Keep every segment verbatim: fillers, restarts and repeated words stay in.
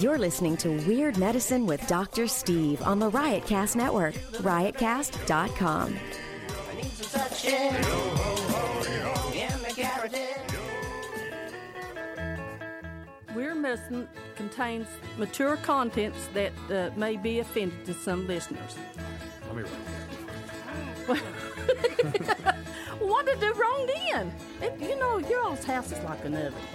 You're listening to Weird Medicine with Doctor Steve on the Riotcast Network, riot cast dot com. Weird Medicine contains mature contents that uh, may be offending to some listeners. Let me Well, what did I do wrong then? It, you know, your all's house is like an oven.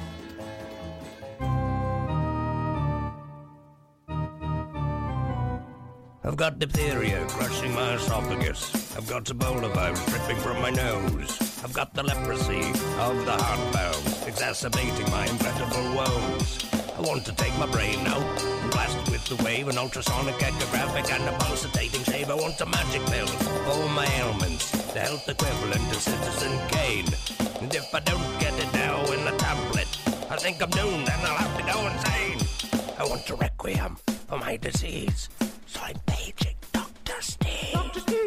I've got diphtheria crushing my esophagus. I've got Ebola virus dripping from my nose. I've got the leprosy of the heartbound, exacerbating my incredible woes. I want to take my brain out and blast it with the wave, an ultrasonic echographic and a pulsating shave. I want a magic pill for all my ailments, the health equivalent of Citizen Kane. And if I don't get it now in a tablet, I think I'm doomed and I'll have to go insane. I want a requiem for my disease, so I'm paging Doctor Steve. Doctor Steve.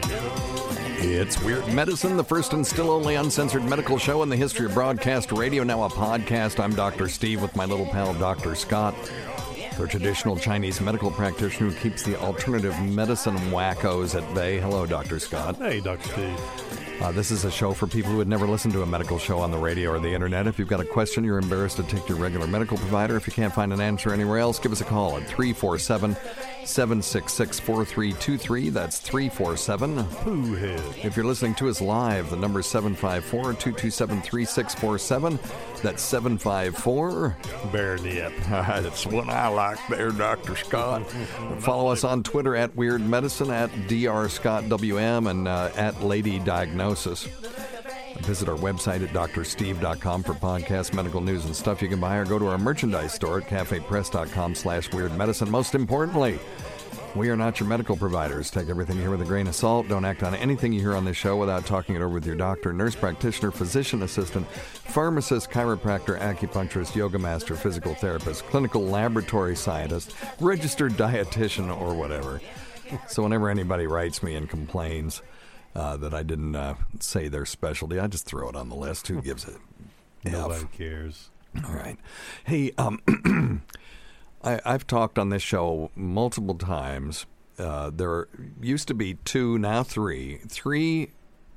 It's Weird Medicine, the first and still only uncensored medical show in the history of broadcast radio, now a podcast. I'm Doctor Steve with my little pal, Doctor Scott, the traditional Chinese medical practitioner who keeps the alternative medicine wackos at bay. Hello, Doctor Scott. Hey, Doctor Steve. Uh, this is a show for people who had never listened to a medical show on the radio or the internet. If you've got a question, you're embarrassed to take your regular medical provider. If you can't find an answer anywhere else, give us a call at three four seven, seven six six, four three two three. That's three four seven. Pooh head. If you're listening to us live, the number is seven five four, two two seven, three six four seven. That's seven five four. Bear nip. That's what I like there, Doctor Scott. Follow us on Twitter at Weird Medicine, at Doctor Scott W M, and uh, at Lady Diagnosis. Visit our website at dr steve dot com for podcasts, medical news, and stuff you can buy, or go to our merchandise store at cafe press dot com slash weird medicine. Most importantly, we are not your medical providers. Take everything here with a grain of salt. Don't act on anything you hear on this show without talking it over with your doctor, nurse practitioner, physician assistant, pharmacist, chiropractor, acupuncturist, yoga master, physical therapist, clinical laboratory scientist, registered dietitian, or whatever. So whenever anybody writes me and complains uh, that I didn't uh, say their specialty, I just throw it on the list. Who gives it? Nobody cares. All right. Hey, um... I, I've talked on this show multiple times. Uh, there used to be two, now three, three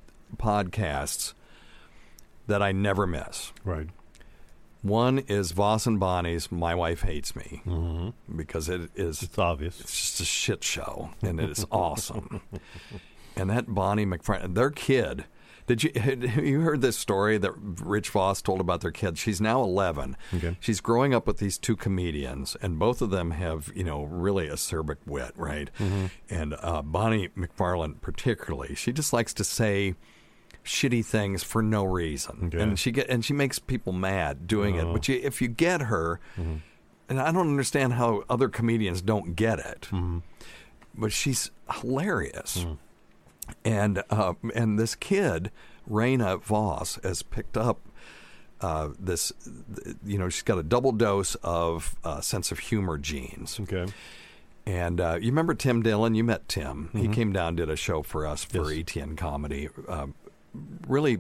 podcasts that I never miss. Right. One is Voss and Bonnie's My Wife Hates Me, Mm-hmm. because it is It's obvious. It's just a shit show, and it is awesome. And that Bonnie McFarlane, their kid. Did you have you heard this story that Rich Voss told about their kids? She's now eleven. Okay. She's growing up with these two comedians, and both of them have, you know, really acerbic wit, right? Mm-hmm. And uh, Bonnie McFarlane particularly, she just likes to say shitty things for no reason, Okay. and she get and she makes people mad doing Oh. it. But you, if you get her, Mm-hmm. and I don't understand how other comedians don't get it, Mm-hmm. but she's hilarious. Mm. And uh, and this kid, Raina Voss, has picked up uh, this, you know, she's got a double dose of uh, sense of humor genes. Okay. And uh, you remember Tim Dillon? You met Tim. Mm-hmm. He came down, did a show for us for Yes. E T N Comedy. Uh, really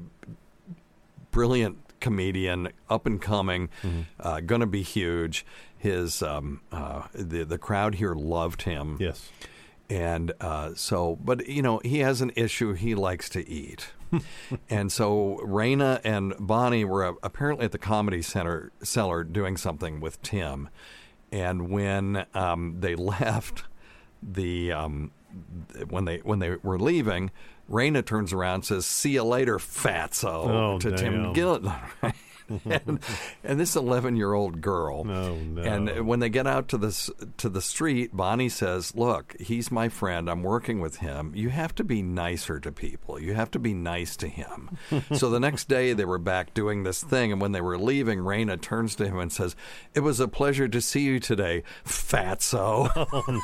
brilliant comedian, up and coming, Mm-hmm. uh, going to be huge. His um, uh, the the crowd here loved him. Yes. And uh, so, but, you know, he has an issue. He likes to eat. And so Raina and Bonnie were uh, apparently at the Comedy Center Cellar doing something with Tim. And when um, they left, the um, when they when they were leaving, Raina turns around and says, "See you later, fatso," Oh, to Tim damn. Gillen. and, and this eleven-year-old girl. No, no. And when they get out to this to the street, Bonnie says, "Look, he's my friend. I'm working with him. You have to be nicer to people. You have to be nice to him." So the next day, they were back doing this thing, and when they were leaving, Raina turns to him and says, "It was a pleasure to see you today, fatso."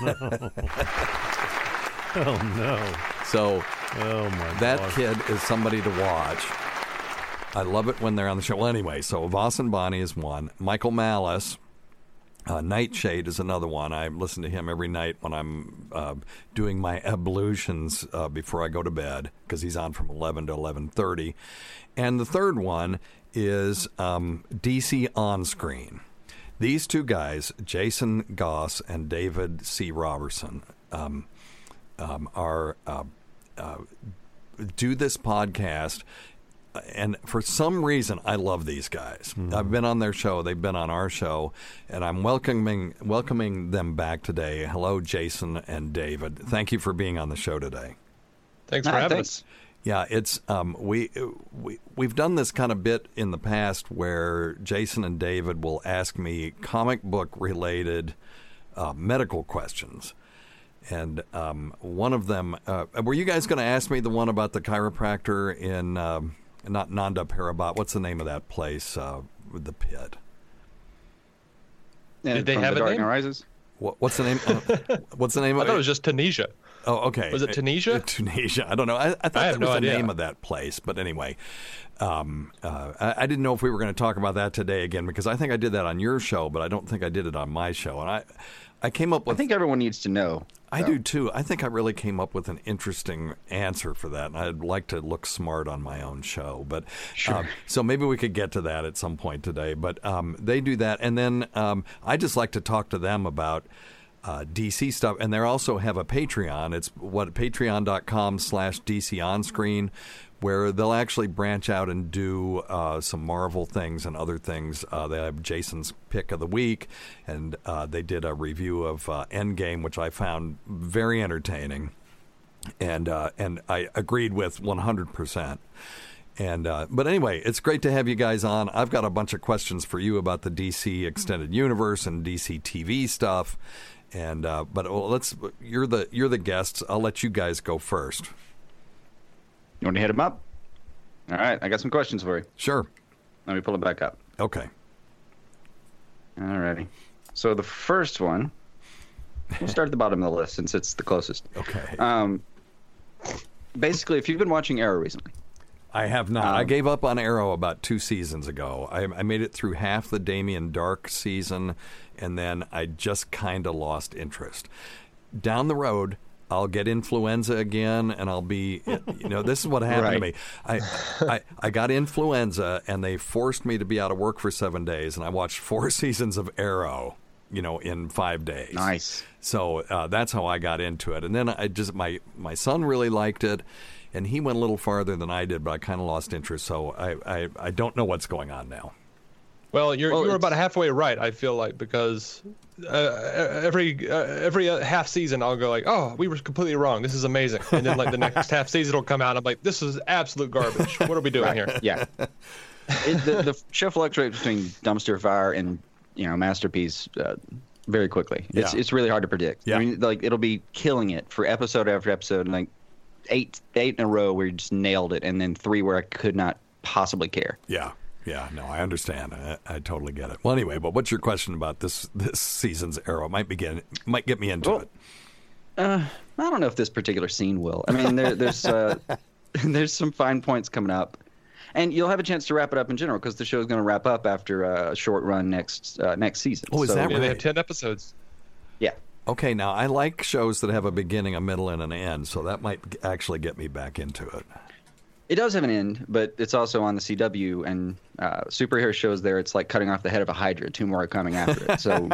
Oh, no. So Oh, my that gosh. kid is somebody to watch. I love it when they're on the show. Well, anyway, so Voss and Bonnie is one. Michael Malice, uh, Nightshade is another one. I listen to him every night when I'm uh, doing my ablutions uh, before I go to bed, because he's on from eleven to eleven thirty. And the third one is um, D C On Screen. These two guys, Jason Goss and David C. Robertson, um, um, are uh, uh, do this podcast. And for some reason, I love these guys. Mm-hmm. I've been on their show. They've been on our show. And I'm welcoming welcoming them back today. Hello, Jason and David. Thank you for being on the show today. Thanks for ah, having thanks. us. Yeah, it's um, we we we've done this kind of bit in the past where Jason and David will ask me comic book related uh, medical questions, and um, one of them uh, were you guys going to ask me the one about the chiropractor in um, not Nanda Parbat? What's the name of that place uh, with the pit? And Did they from have the a Dark name? Knight Rises? What, what's the name? Uh, what's the name I of thought it? it was just Tunisia. Oh, okay. Was it Tunisia? Uh, Tunisia. I don't know. I, I thought I have that no was the idea. name of that place. But anyway, um, uh, I, I didn't know if we were going to talk about that today again because I think I did that on your show, but I don't think I did it on my show. And I, I came up I with. think everyone needs to know. I so. do too. I think I really came up with an interesting answer for that, and I'd like to look smart on my own show. But Sure. um, so maybe we could get to that at some point today. But um, they do that, and then um, I just like to talk to them about. Uh, D C stuff, and they also have a Patreon. It's what patreon.com slash DC on screen, where they'll actually branch out and do uh, some Marvel things and other things. Uh, they have Jason's pick of the week, and uh, they did a review of uh, Endgame, which I found very entertaining, and uh, and I agreed with one hundred percent. And uh, but anyway, it's great to have you guys on. I've got a bunch of questions for you about the D C Extended Universe and D C T V stuff. And uh, but well, let's you're the you're the guests. I'll let you guys go first. You want to hit them up? All right, I got some questions for you. Sure. Let me pull it back up. Okay. All righty. So the first one, we'll start at the bottom of the list since it's the closest. Okay. Um, basically, if you've been watching Arrow recently, I have not. Um, I gave up on Arrow about two seasons ago. I, I made it through half the Damien Dark season, and then I just kind of lost interest. Down the road, I'll get influenza again, and I'll be, you know, this is what happened to me. Right. I, I I got influenza, and they forced me to be out of work for seven days, and I watched four seasons of Arrow, you know, in five days. Nice. So uh, that's how I got into it. And then I just, my, my son really liked it, and he went a little farther than I did, but I kind of lost interest. So I, I, I don't know what's going on now. Well, you're Well, you're it's- about halfway right. I feel like because uh, every uh, every uh, half season I'll go like, oh, we were completely wrong. This is amazing, and then like the next half season will come out. And I'm like, this is absolute garbage. What are we doing here? yeah. It, the, the show fluctuates between dumpster fire and, you know, masterpiece uh, very quickly. It's Yeah. it's really hard to predict. Yeah. I mean, like it'll be killing it for episode after episode, and like eight eight in a row where you just nailed it, and then three where I could not possibly care. Yeah. Yeah, no, I understand. I, I totally get it. Well, anyway, but what's your question about this this season's Arrow? It might begin, might get me into Well, it. Uh, I don't know if this particular scene will. I mean, there, there's uh, there's some fine points coming up, and you'll have a chance to wrap it up in general because the show is going to wrap up after a short run next uh, next season. Oh, is So, that Yeah, they have Right. ten episodes. Yeah. Okay, now I like shows that have a beginning, a middle, and an end, so that might g- actually get me back into it. It does have an end, but it's also on the C W, and uh, superhero shows there, it's like cutting off the head of a Hydra. Two more are coming after it. So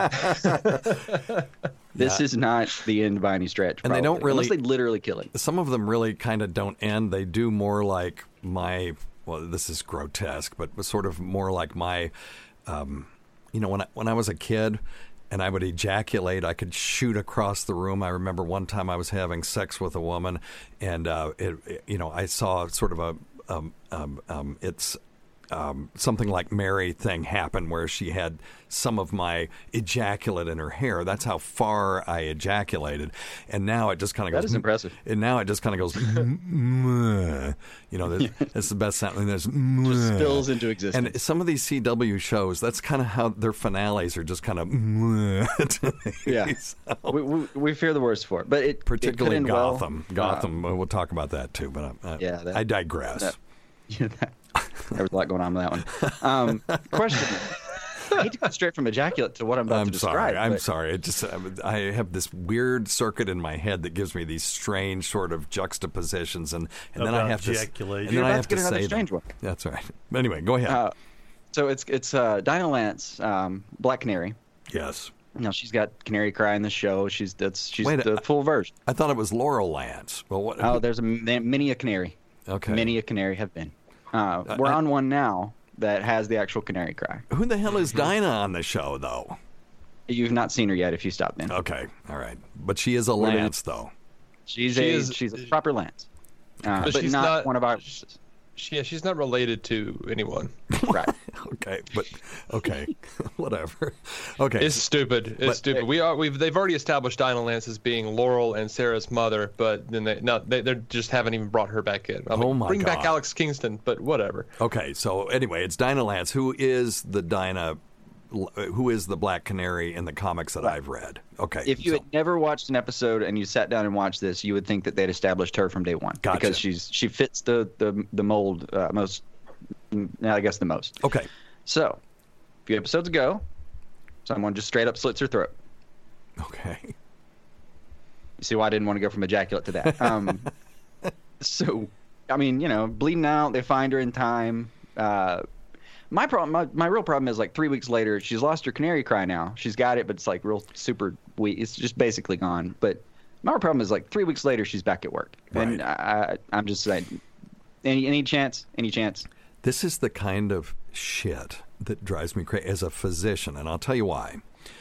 this Yeah. is not the end by any stretch. And they don't probably, really- unless they literally kill it. Some of them really kind of don't end. They do more like my, well, this is grotesque, but sort of more like my, um, you know, when I, when I was a kid and I would ejaculate, I could shoot across the room. I remember one time I was having sex with a woman, and uh, it, it- you know, I saw sort of a, um, um, um, it's. Um, something like Mary thing happened where she had some of my ejaculate in her hair. That's how far I ejaculated. And now it just kind of goes. That is impressive. And now it just kind of goes. "Mwah." You know, that's, that's the best sound. And there's "Mwah." spills into existence. And some of these C W shows, that's kind of how their finales are just kind of. "Mwah" to me. Yeah. So, we, we, we fear the worst for it, but it particularly it could end well. Gotham. Uh, Gotham. we'll talk about that too. But I, I, Yeah, that- I digress. that- yeah, that, there was a lot going on with that one. Um, question. I hate to go straight from ejaculate to what I'm about I'm to describe. sorry. I'm but- sorry. It just I have this weird circuit in my head that gives me these strange sort of juxtapositions, and, and then I About have to ejaculation. and You're then I about have to to get another say strange them. one. That's right. Anyway, go ahead. Uh, so it's it's uh, Dinah Lance, um, Black Canary, Yes. You know, she's got Canary Cry in the show. She's that's she's Wait, the I- full version. I thought it was Laurel Lance. Well, what? Oh, there's a ma- many a canary. Okay. Many a canary have been. Uh, we're I- on one now that has the actual Canary Cry. Who the hell is Dinah on the show, though? You've not seen her yet if you stop in. Okay, all right. But she is a We're gonna- Lance, though. She's She a is- she's a proper Lance, uh, But but she's not, not- one of our. She, yeah, she's not related to anyone. Right. Okay, but okay, whatever. Okay, It's stupid. It's But- stupid. We are. We've. They've already established Dinah Lance as being Laurel and Sarah's mother, but then they no, they they just haven't even brought her back in. I'm Oh like, my bring back God. Alex Kingston, but whatever. okay. So anyway, it's Dinah Lance. Who is the Dinah? Who is the Black Canary in the comics that I've read? Okay, If you so- had never watched an episode and you sat down and watched this, you would think that they'd established her from day one Gotcha. because she's she fits the the the mold uh, most. mm, I guess the most. okay, So, a few episodes ago, someone just straight up slits her throat. okay, You see why I didn't want to go from ejaculate to that. Um, so, I mean, you know, bleeding out. They find her in time. Uh, my problem, my, my real problem is like three weeks later, she's lost her Canary Cry now. She's got it, but it's like real super weak. It's just basically gone. But my real problem is like three weeks later, she's back at work, and Right. I, I'm just saying, any any chance, any chance. This is the kind of shit that drives me crazy as a physician, and I'll tell you why.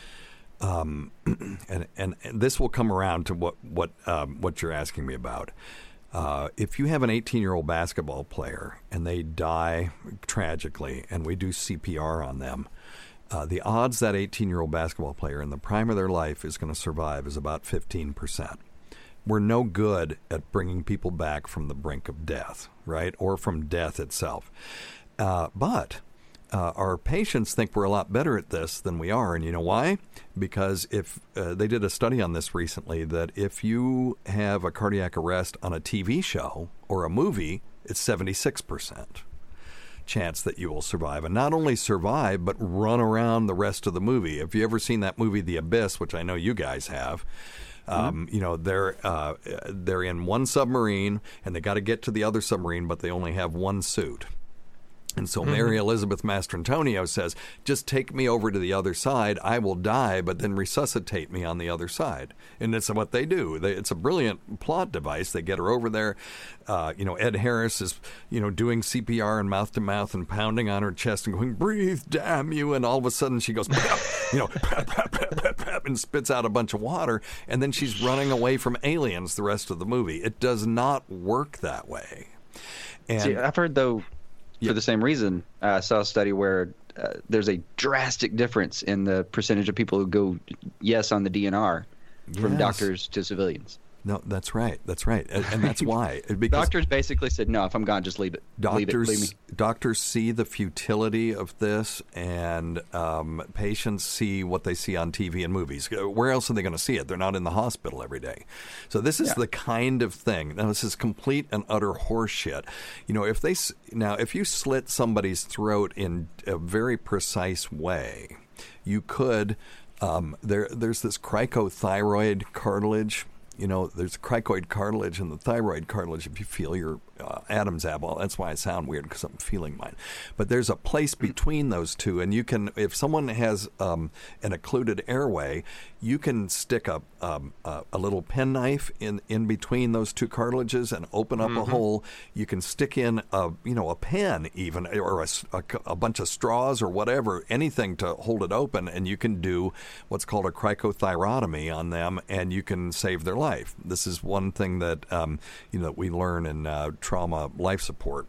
Um, and, and and this will come around to what what um, what you're asking me about. Uh, if you have an eighteen-year-old basketball player and they die tragically, and we do C P R on them, uh, the odds that eighteen-year-old basketball player in the prime of their life is going to survive is about fifteen percent. We're no good at bringing people back from the brink of death, right, or from death itself. Uh, but uh, our patients think we're a lot better at this than we are, and you know why? Because if uh, they did a study on this recently, that if you have a cardiac arrest on a T V show or a movie, it's seventy-six percent chance that you will survive, and not only survive, but run around the rest of the movie. If you ever seen that movie, The Abyss, which I know you guys have. Um, you know, they're uh, they're in one submarine and they got to get to the other submarine, but they only have one suit. And so Mary Elizabeth Mastrantonio says, just take me over to the other side. I will die, but then resuscitate me on the other side. And it's what they do. They, it's a brilliant plot device. They get her over there. Uh, you know, Ed Harris is, you know, doing C P R and mouth to mouth and pounding on her chest and going, breathe, damn you. And all of a sudden she goes, you know, pap, pap, pap, pap, pap, and spits out a bunch of water. And then she's running away from aliens the rest of the movie. It does not work that way. And See, I've heard though. For the same reason, uh, I saw a study where uh, there's a drastic difference in the percentage of people who go yes on the D N R from Yes. doctors to civilians. No, that's right. That's right. And, and that's why. Because Doctors basically said, no, if I'm gone, just leave it. leave it. doctors Leave me. doctors see the futility of this, and um, patients see what they see on T V and movies. Where else are they going to see it? They're not in the hospital every day. So this is Yeah. the kind of thing. Now, this is complete and utter horseshit. You know, if they s- now if you slit somebody's throat in a very precise way, you could. Um, there, there's this cricothyroid cartilage. You know, there's cricoid cartilage and the thyroid cartilage. If you feel your uh, Adam's apple, that's why I sound weird, because I'm feeling mine. But there's a place between those two, and you can, if someone has um, an occluded airway, you can stick a um, a, a little penknife in in between those two cartilages and open up a hole. You can stick in a you know a pen even, or a, s- a c- a bunch of straws or whatever, anything to hold it open, and you can do what's called a cricothyrotomy on them, and you can save their life. This is one thing that um, you know that we learn in uh, trauma life support.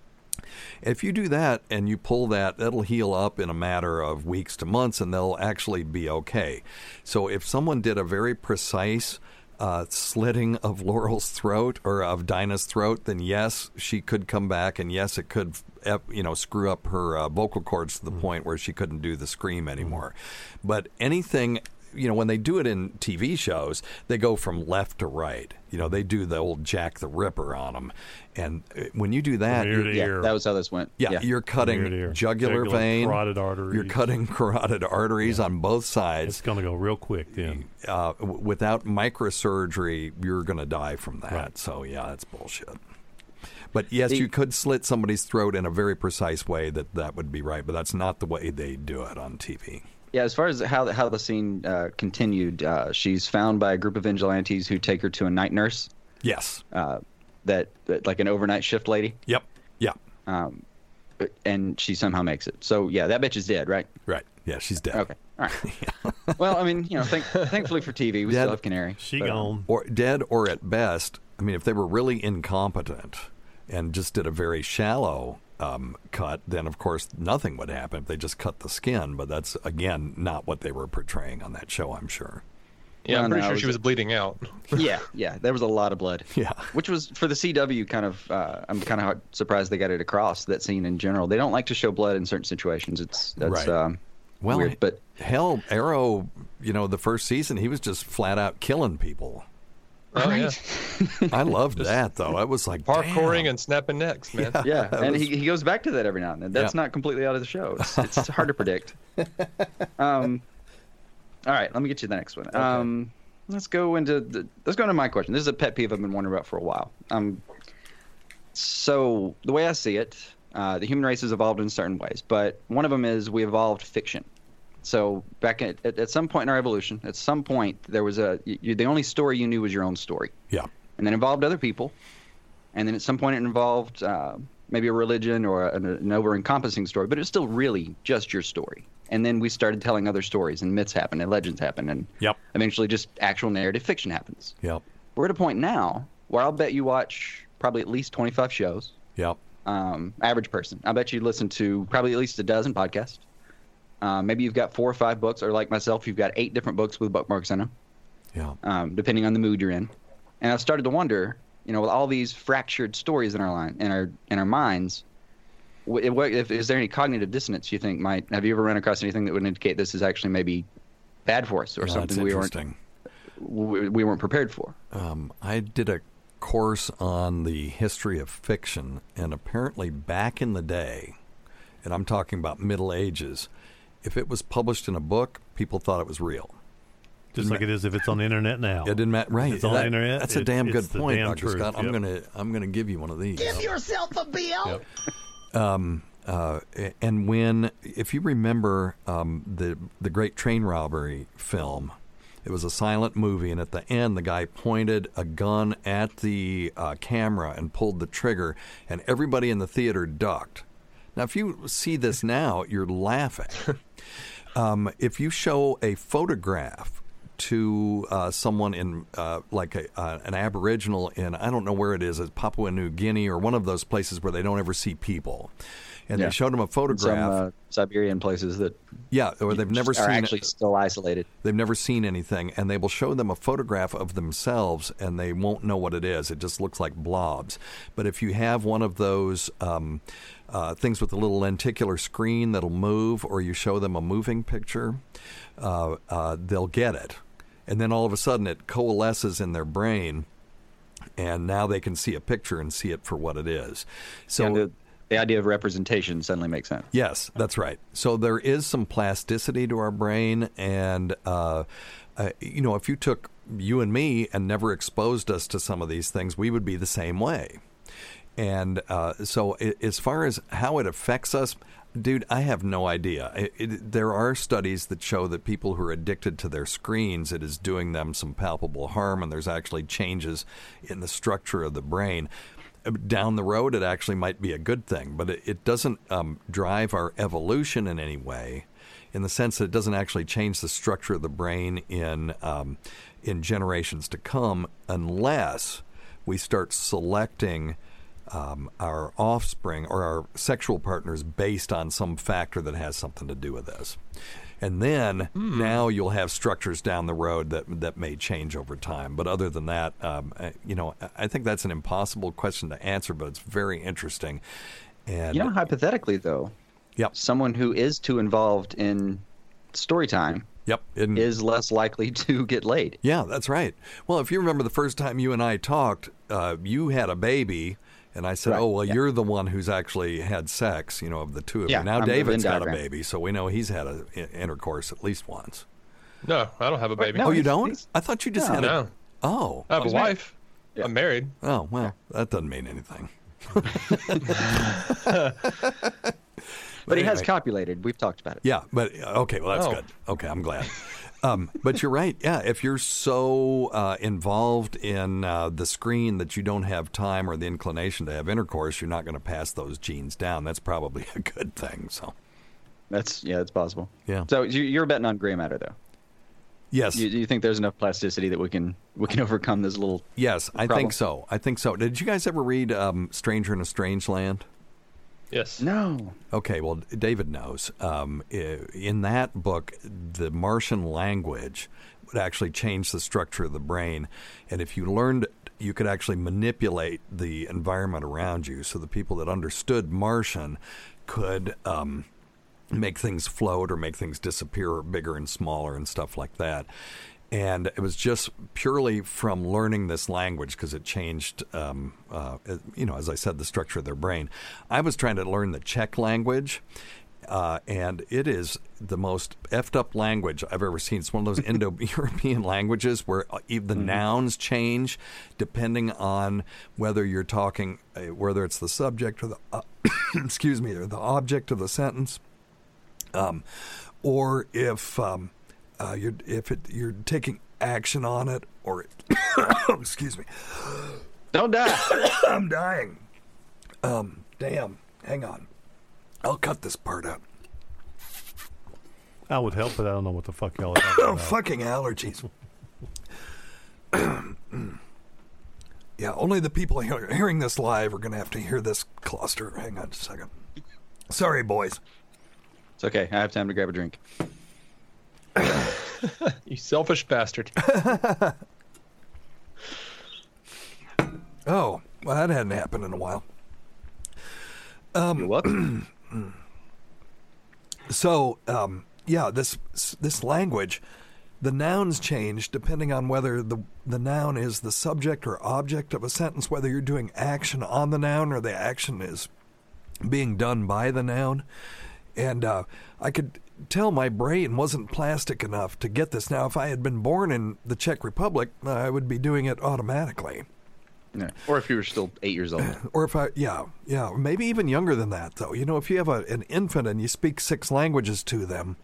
If you do that and you pull that, that'll heal up in a matter of weeks to months, and they'll actually be okay. So if someone did a very precise uh, slitting of Laurel's throat or of Dinah's throat, then yes, she could come back, and yes, it could, you know, screw up her uh, vocal cords to the point where she couldn't do the scream anymore. But anything, you know, when they do it in T V shows, they go from left to right. You know, they do the old Jack the Ripper on them. And uh, when you do that, From ear you're- to Yeah, ear. that was how this went. yeah, you're cutting Ear to ear. jugular Jugular, vein, carotid arteries. you're cutting carotid arteries on both sides. It's going to go real quick then. Uh, w- without microsurgery, you're going to die from that. Right. So, yeah, that's bullshit. But yes, The- you could slit somebody's throat in a very precise way. That that would be right, but that's not the way they do it on T V. Yeah, as far as how the, how the scene uh, continued, uh, she's found by a group of vigilantes who take her to a night nurse. Yes. Uh, that, that like an overnight shift lady. Yep. Yep. Um, and she somehow makes it. So yeah, that bitch is dead, right? Right. Yeah, she's dead. Okay. All right. Well, I mean, you know, thank, thankfully for T V, we Dead. still have Canary. She but, um, gone. Or dead, or at best, I mean, if they were really incompetent and just did a very shallow um, cut, then of course nothing would happen if they just cut the skin. But that's again not what they were portraying on that show, I'm sure. Yeah, I'm Well, pretty no, sure it she was was bleeding out. Yeah, yeah, there was a lot of blood. Yeah. Which was for the C W kind of. Uh, I'm kind of surprised they got it across that scene in general. They don't like to show blood in certain situations. It's that's Right. um, Well, weird, but hell, Arrow, you know, the first season he was just flat out killing people. Oh yeah, I loved that though. I was like parkouring damn. and snapping necks, man. Yeah. yeah, That and was- he he goes back to that every now and then. That's Yeah. not completely out of the show. It's, it's hard to predict. Um, all right, let me get you the next one. Um, let's go into the, let's go into my question. This is a pet peeve I've been wondering about for a while. Um, so the way I see it, uh, the human race has evolved in certain ways, but one of them is we evolved fiction. So back at, at, at some point in our evolution, at some point there was a you, the only story you knew was your own story. Yeah. And then it involved other people, and then at some point it involved uh, maybe a religion or an, an over-encompassing story, but it's still really just your story. And then we started telling other stories, and myths happen, and legends happen, and Yep. eventually just actual narrative fiction happens. Yep. We're at a point now where I'll bet you watch probably at least twenty-five shows. Yep. Um, average person. I bet you listen to probably at least a dozen podcasts. Uh, maybe you've got four or five books, or like myself, you've got eight different books with bookmarks in them, Yeah. um, depending on the mood you're in. And I've started to wonder, you know, with all these fractured stories in our line, in our in our minds, wh- what, if, is there any cognitive dissonance you think might? Have you ever run across anything that would indicate this is actually maybe bad for us, or Yeah, something that's we weren't interesting. we, we weren't prepared for? Um, I did a course on the history of fiction, and apparently back in the day, and I'm talking about Middle Ages, if it was published in a book, people thought it was real. Just like it is if it's on the internet now. It didn't matter, right? If it's on That- the internet. That's a it- damn good it's the point, damn Doctor truth. Scott. I'm Yep. gonna I'm gonna give you one of these. Give yourself a bill. Yep. Um, uh, and when, if you remember um, the the Great Train Robbery film, it was a silent movie, and at the end, the guy pointed a gun at the uh, camera and pulled the trigger, and everybody in the theater ducked. Now, if you see this now, you're laughing. um, if you show a photograph to uh, someone in uh, like a, uh, an Aboriginal in, I don't know where it is, it's Papua New Guinea or one of those places where they don't ever see people, and Yeah. they showed them a Some photograph. uh, Siberian places that yeah, or they've never are seen actually still isolated. They've never seen anything, and they will show them a photograph of themselves, and they won't know what it is. It just looks like blobs. But if you have one of those um, uh, things with a little lenticular screen that'll move, or you show them a moving picture, uh, uh, they'll get it. And then all of a sudden it coalesces in their brain, and now they can see a picture and see it for what it is. So Yeah, the, the idea of representation suddenly makes sense. yes, that's right. So there is some plasticity to our brain, and uh, uh, you know, if you took you and me and never exposed us to some of these things, we would be the same way. And uh, so, I as far as how it affects us, dude, I have no idea. It, it, there are studies that show that people who are addicted to their screens, it is doing them some palpable harm, and there's actually changes in the structure of the brain. Down the road, it actually might be a good thing, but it, it doesn't um, drive our evolution in any way, in the sense that it doesn't actually change the structure of the brain in um, in generations to come, unless we start selecting um, our offspring or our sexual partners based on some factor that has something to do with this. And then mm. now you'll have structures down the road that that may change over time. But other than that, um, you know, I think that's an impossible question to answer, but it's very interesting. And You know, hypothetically, though, yep, someone who is too involved in story time yep, in, is less likely to get laid. yeah, that's right. Well, if you remember the first time you and I talked, uh, you had a baby. And I said, Right, oh, well, yeah. you're the one who's actually had sex, you know, of the two of Yeah, you. Now I'm the David's Venn got a diagram. baby, so we know he's had a i- intercourse at least once. No, I don't have a baby. No, oh, you he's- don't? he's- I thought you just No. had a... No. Oh. I have a He's married. wife. I'm married. Oh, well, that doesn't mean anything. But he has anyway. copulated. We've talked about it. Yeah, but okay, well that's Oh. good. Okay, I'm glad. Um, but you're right. Yeah, if you're so uh, involved in uh, the screen that you don't have time or the inclination to have intercourse, you're not going to pass those genes down. That's probably a good thing. So, That's yeah, it's possible. Yeah. So you- you're betting on gray matter, though. yes, You, you think there's enough plasticity that we can we can overcome this little? yes, I problem? think so. I think so. Did you guys ever read um, Stranger in a Strange Land? Yes. No. Okay, well, David knows. Um, i- in that book, the Martian language would actually change the structure of the brain. And if you learned, you could actually manipulate the environment around you. So the people that understood Martian could um, make things float or make things disappear or bigger and smaller and stuff like that. And it was just purely from learning this language because it changed, um, uh, you know, as I said, the structure of their brain. I was trying to learn the Czech language, uh, and it is the most effed up language I've ever seen. It's one of those Indo-European languages where even the mm-hmm. nouns change depending on whether you're talking, uh, whether it's the subject or the, uh, excuse me, or the object of the sentence, um, or if... Um, Uh, you're if it you're taking action on it, or excuse me, Don't die. I'm dying. Um, damn. Hang on, I'll cut this part out. I would help, but I don't know what the fuck y'all are talking Oh, about. fucking allergies. Yeah, only the people hear, hearing this live are going to have to hear this cluster. Hang on a second. Sorry, boys. It's okay. I have time to grab a drink. You selfish bastard. Oh, well, that hadn't happened in a while. Um, You're welcome. So, um, yeah, this this language, the nouns change depending on whether the the noun is the subject or object of a sentence, whether you're doing action on the noun or the action is being done by the noun. And uh, I could tell my brain wasn't plastic enough to get this. Now, if I had been born in the Czech Republic, I would be doing it automatically. Yeah. Or if you were still eight years old. Or if I, yeah, yeah, maybe even younger than that, though. You know, if you have a, an infant and you speak six languages to them,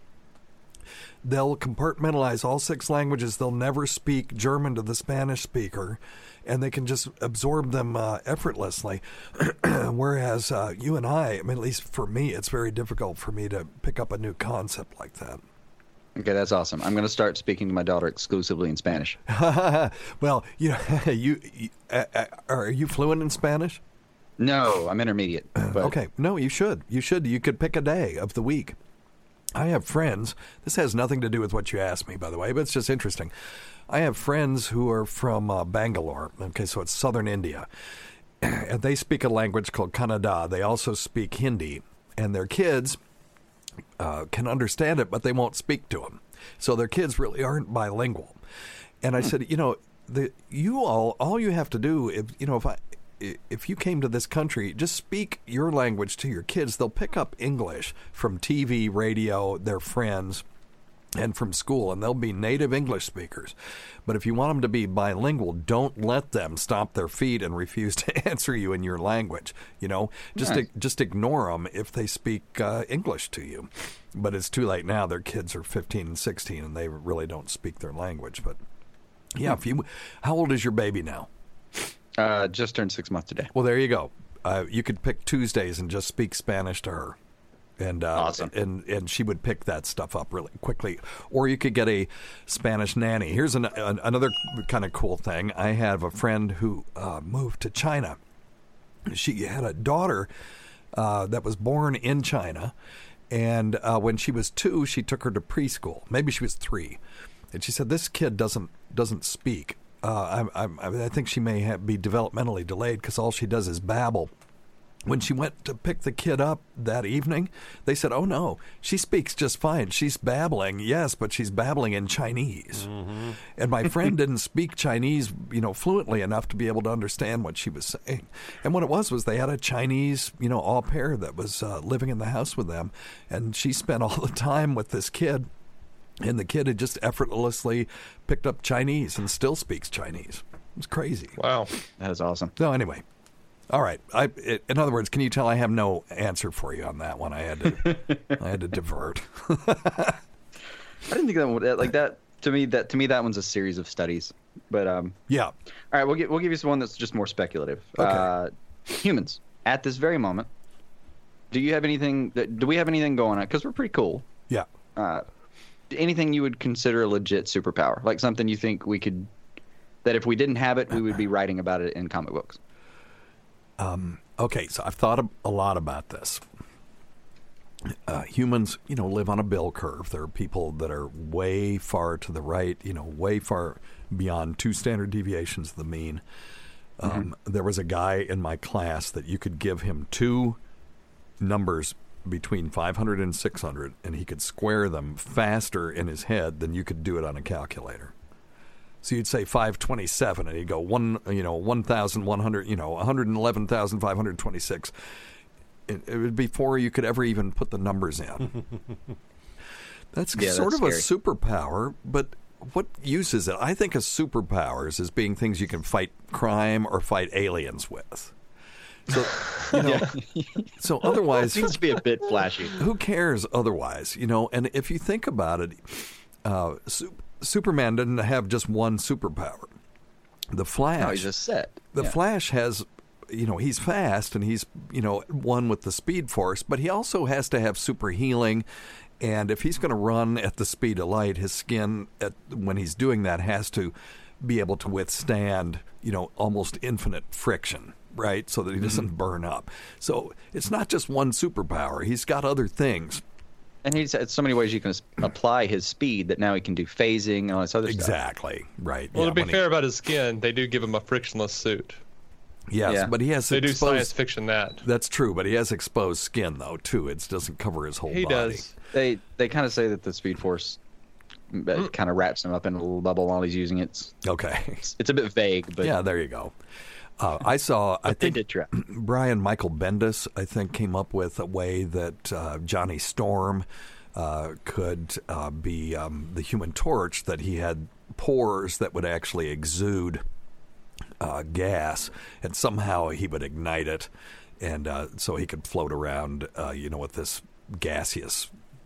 they'll compartmentalize all six languages. They'll never speak German to the Spanish speaker, and they can just absorb them uh, effortlessly. Whereas uh, you and I, I mean, at least for me, it's very difficult for me to pick up a new concept like that. Okay, that's awesome. I'm going to start speaking to my daughter exclusively in Spanish. Well, you know, you, you uh, uh, are you fluent in Spanish? No, I'm intermediate. But Okay, no, you should. You should. You could pick a day of the week. I have friends. This has nothing to do with what you asked me, by the way, but it's just interesting. I have friends who are from uh, Bangalore. Okay, so it's southern India. And they speak a language called Kannada. They also speak Hindi. And their kids uh, can understand it, but they won't speak to them. So their kids really aren't bilingual. And I said, you know, the, you all, all you have to do, if, you know, if I, if you came to this country, just speak your language to your kids. They'll pick up English from T V, radio, their friends, and from school, and they'll be native English speakers. But if you want them to be bilingual, don't let them stomp their feet and refuse to answer you in your language. You know, just Nice. just ignore them if they speak uh, English to you. But it's too late now. Their kids are fifteen and sixteen, and they really don't speak their language. But yeah, if you, how old is your baby now? uh, just turned six months today. Well, there you go. Uh, you could pick Tuesdays and just speak Spanish to her. And, uh, Awesome. and and she would pick that stuff up really quickly. Or you could get a Spanish nanny. Here's an, an, another kind of cool thing. I have a friend who uh, moved to China. She had a daughter uh, that was born in China. And uh, when she was two, she took her to preschool. Maybe she was three. And she said, this kid doesn't doesn't speak. Uh, I, I, I think she may have, be developmentally delayed because all she does is babble. When she went to pick the kid up that evening, they said, oh, no, she speaks just fine. She's babbling, yes, but she's babbling in Chinese. Mm-hmm. And my friend didn't speak Chinese, you know, fluently enough to be able to understand what she was saying. And what it was was they had a Chinese, you know, au pair that was uh, living in the house with them. And she spent all the time with this kid. And the kid had just effortlessly picked up Chinese and still speaks Chinese. It was crazy. Wow. That is awesome. So anyway. All right. I, it, in other words, can you tell I have no answer for you on that one? I had to, I had to divert. I didn't think that would, like that to me. That to me, that one's a series of studies. But um, yeah. All right, we'll get we'll give you one that's just more speculative. Okay. Uh, humans at this very moment. Do you have anything? That, do we have anything going on? Because we're pretty cool. Yeah. Uh, anything you would consider a legit superpower, like something you think we could, that if we didn't have it, we would be writing about it in comic books. Um, okay, so I've thought a, a lot about this. Uh, humans, you know, live on a bell curve. There are people that are way far to the right, you know, way far beyond two standard deviations of the mean. Um, mm-hmm. There was a guy in my class that you could give him two numbers between five hundred and six hundred, and he could square them faster in his head than you could do it on a calculator. So you'd say five twenty-seven, and he'd go one, you know, one thousand one hundred, you know, one hundred eleven thousand five hundred twenty-six. It, it would be before you could ever even put the numbers in. That's yeah, sort that's of scary. a superpower, but what use is it? I think of superpowers as being things you can fight crime or fight aliens with. So, you know, so otherwise, it seems to be a bit flashy. Who cares otherwise? You know, and if you think about it, uh, su- Superman doesn't have just one superpower. The Flash, No, he's just set. The Yeah. Flash has, you know, he's fast and he's, you know, one with the Speed Force, but he also has to have super healing. And if he's going to run at the speed of light, his skin, at, when he's doing that, has to be able to withstand, you know, almost infinite friction, right? So that he doesn't mm-hmm. burn up. So it's not just one superpower. He's got other things. And he's had so many ways you can apply his speed that now he can do phasing and all this other exactly. stuff. Exactly, right. Well, yeah, to be when fair he, about his skin, they do give him a frictionless suit. Yes, yeah. but he has They do exposed, science fiction that. That's true, but he has exposed skin, though, too. It doesn't cover his whole He body. does. They they kind of say that the Speed Force mm. kind of wraps him up in a little bubble while he's using it. It's, Okay. it's, it's a bit vague, but yeah, there you go. Uh, I saw, I think, did try. Brian Michael Bendis, I think, came up with a way that uh, Johnny Storm uh, could uh, be um, the Human Torch, that he had pores that would actually exude uh, gas, and somehow he would ignite it, and uh, so he could float around, uh, you know, with this gaseous,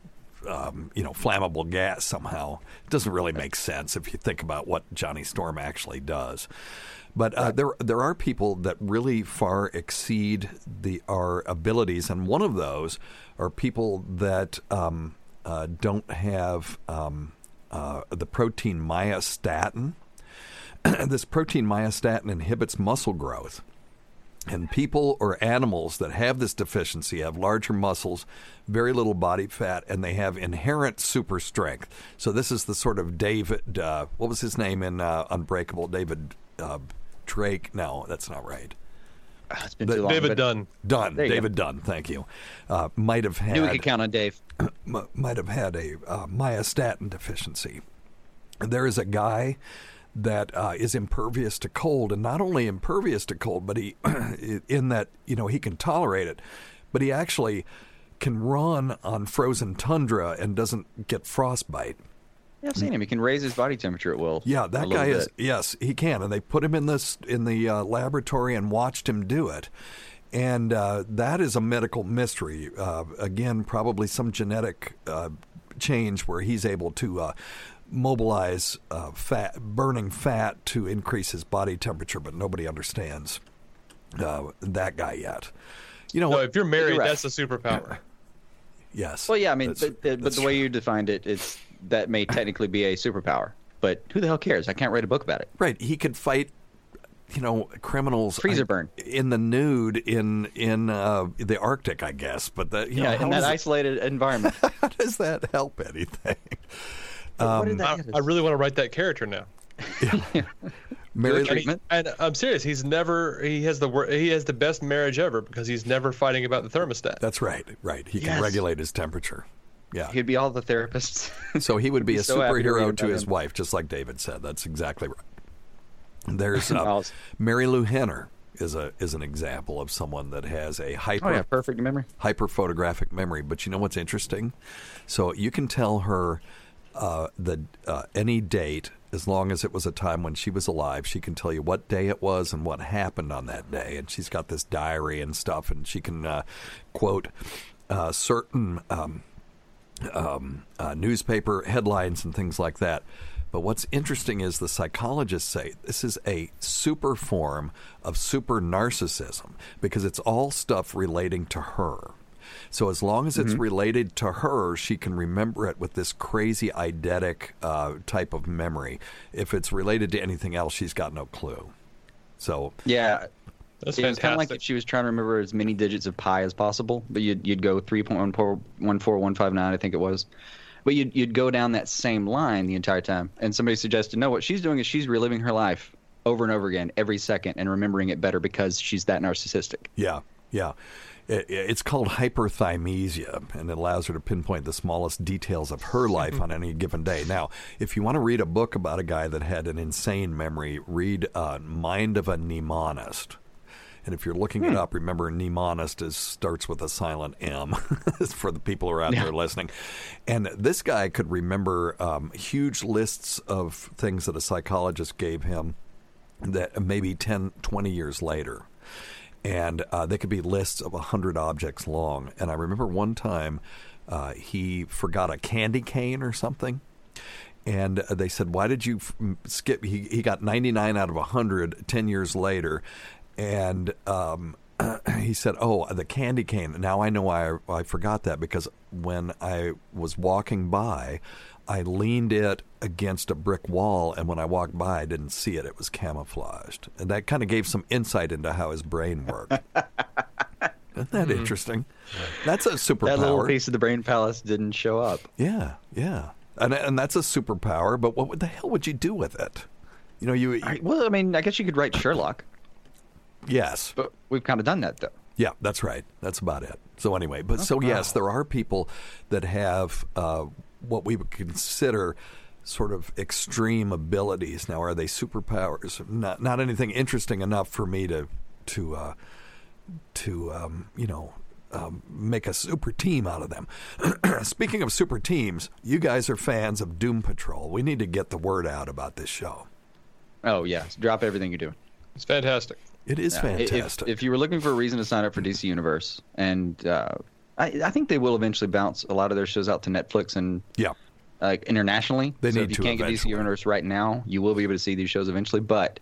um, you know, flammable gas somehow. It doesn't really make sense if you think about what Johnny Storm actually does. But uh, there there are people that really far exceed the our abilities, and one of those are people that um, uh, don't have um, uh, the protein myostatin. This protein myostatin inhibits muscle growth. And people or animals that have this deficiency have larger muscles, very little body fat, and they have inherent super strength. So this is the sort of David, uh, what was his name in uh, Unbreakable? David uh, Drake? No, that's not right. Uh, it's been The- too long. David but Dunn. Dunn, There you David Dunn, thank you. Uh, might have had Knew we could count on Dave. m- might have had a uh, myostatin deficiency. There is a guy that uh, is impervious to cold, and not only impervious to cold, but he, in that, you know, he can tolerate it, but he actually can run on frozen tundra and doesn't get frostbite. Yeah, I've seen him. He can raise his body temperature at will. Yeah, a that little guy is. bit. Yes, he can, and they put him in this in the uh, laboratory and watched him do it, and uh, that is a medical mystery. Uh, again, probably some genetic uh, change where he's able to uh, mobilize uh, fat, burning fat to increase his body temperature, but nobody understands uh, that guy yet. You know, No, if you're married, You're right. that's a superpower. yes. Well, yeah, I mean, that's- but, but that's the way true. you defined it, it's that may technically be a superpower. But who the hell cares? I can't write a book about it. Right, he could fight, you know, criminals Freezer I- burn. in the nude in in uh, the Arctic, I guess. But that, you know, Yeah, how in that does it- isolated environment. how does that help anything? What did I, that I really want to write that character now. Mary, Good And, he, treatment. and I'm serious. He's never. He has the wor- He has the best marriage ever because he's never fighting about the thermostat. that's right, right. He can Yes. regulate his temperature. Yeah. He'd be all the therapists. So he would be a so happy to read superhero about to his him. wife, just like David said. That's exactly right. There's uh, Miles. Mary Lou Henner is a is an example of someone that has a hyper Oh yeah, perfect memory. hyper photographic memory. But you know what's interesting? So you can tell her uh, the uh, any date as long as it was a time when she was alive. She can tell you what day it was and what happened on that day. And she's got this diary and stuff, and she can uh, quote uh, certain um, um, uh, newspaper headlines and things like that. But what's interesting is the psychologists say this is a super form of super narcissism because it's all stuff relating to her. So as long as it's mm-hmm. related to her, she can remember it with this crazy eidetic uh, type of memory. If it's related to anything else, she's got no clue. So yeah, that's it fantastic. was kind of like if she was trying to remember as many digits of pi as possible, but you'd you'd go three point one four one four one five nine, I think it was. But you'd you'd go down that same line the entire time. And somebody suggested, no, what she's doing is she's reliving her life over and over again every second and remembering it better because she's that narcissistic. Yeah, yeah. It's called hyperthymesia, and it allows her to pinpoint the smallest details of her life on any given day. Now, if you want to read a book about a guy that had an insane memory, read uh, Mind of a Mnemonist. And if you're looking hmm. it up, remember mnemonist is starts with a silent M for the people who are out yeah. there listening. And this guy could remember um, huge lists of things that a psychologist gave him that maybe ten, twenty years later. And uh, they could be lists of one hundred objects long. And I remember one time uh, he forgot a candy cane or something. And they said, why did you f- skip? He, he got ninety-nine out of one hundred ten years later. And um, he said, oh, the candy cane. Now I know why I, I forgot that, because when I was walking by, I leaned it against a brick wall, and when I walked by, I didn't see it. It was camouflaged. And that kind of gave some insight into how his brain worked. Isn't that mm-hmm. interesting? That's a superpower. That little piece of the brain palace didn't show up. Yeah, yeah. And and that's a superpower, but what the hell would you do with it? You know, you... you I, well, I mean, I guess you could write Sherlock. Yes. But we've kind of done that, though. Yeah, that's right. That's about it. So anyway, but so yes, there are people that have... Uh, what we would consider sort of extreme abilities. Now, are they superpowers? Not not anything interesting enough for me to to uh, to um, you know um, make a super team out of them. Speaking of super teams, you guys are fans of Doom Patrol. We need to get the word out about this show. Oh yes, drop everything you're doing. It's fantastic. It is yeah. fantastic. If, if you were looking for a reason to sign up for D C Universe, and uh, I, I think they will eventually bounce a lot of their shows out to Netflix and yeah, like uh, internationally. They so need if you to can't eventually. get D C Universe right now, you will be able to see these shows eventually. But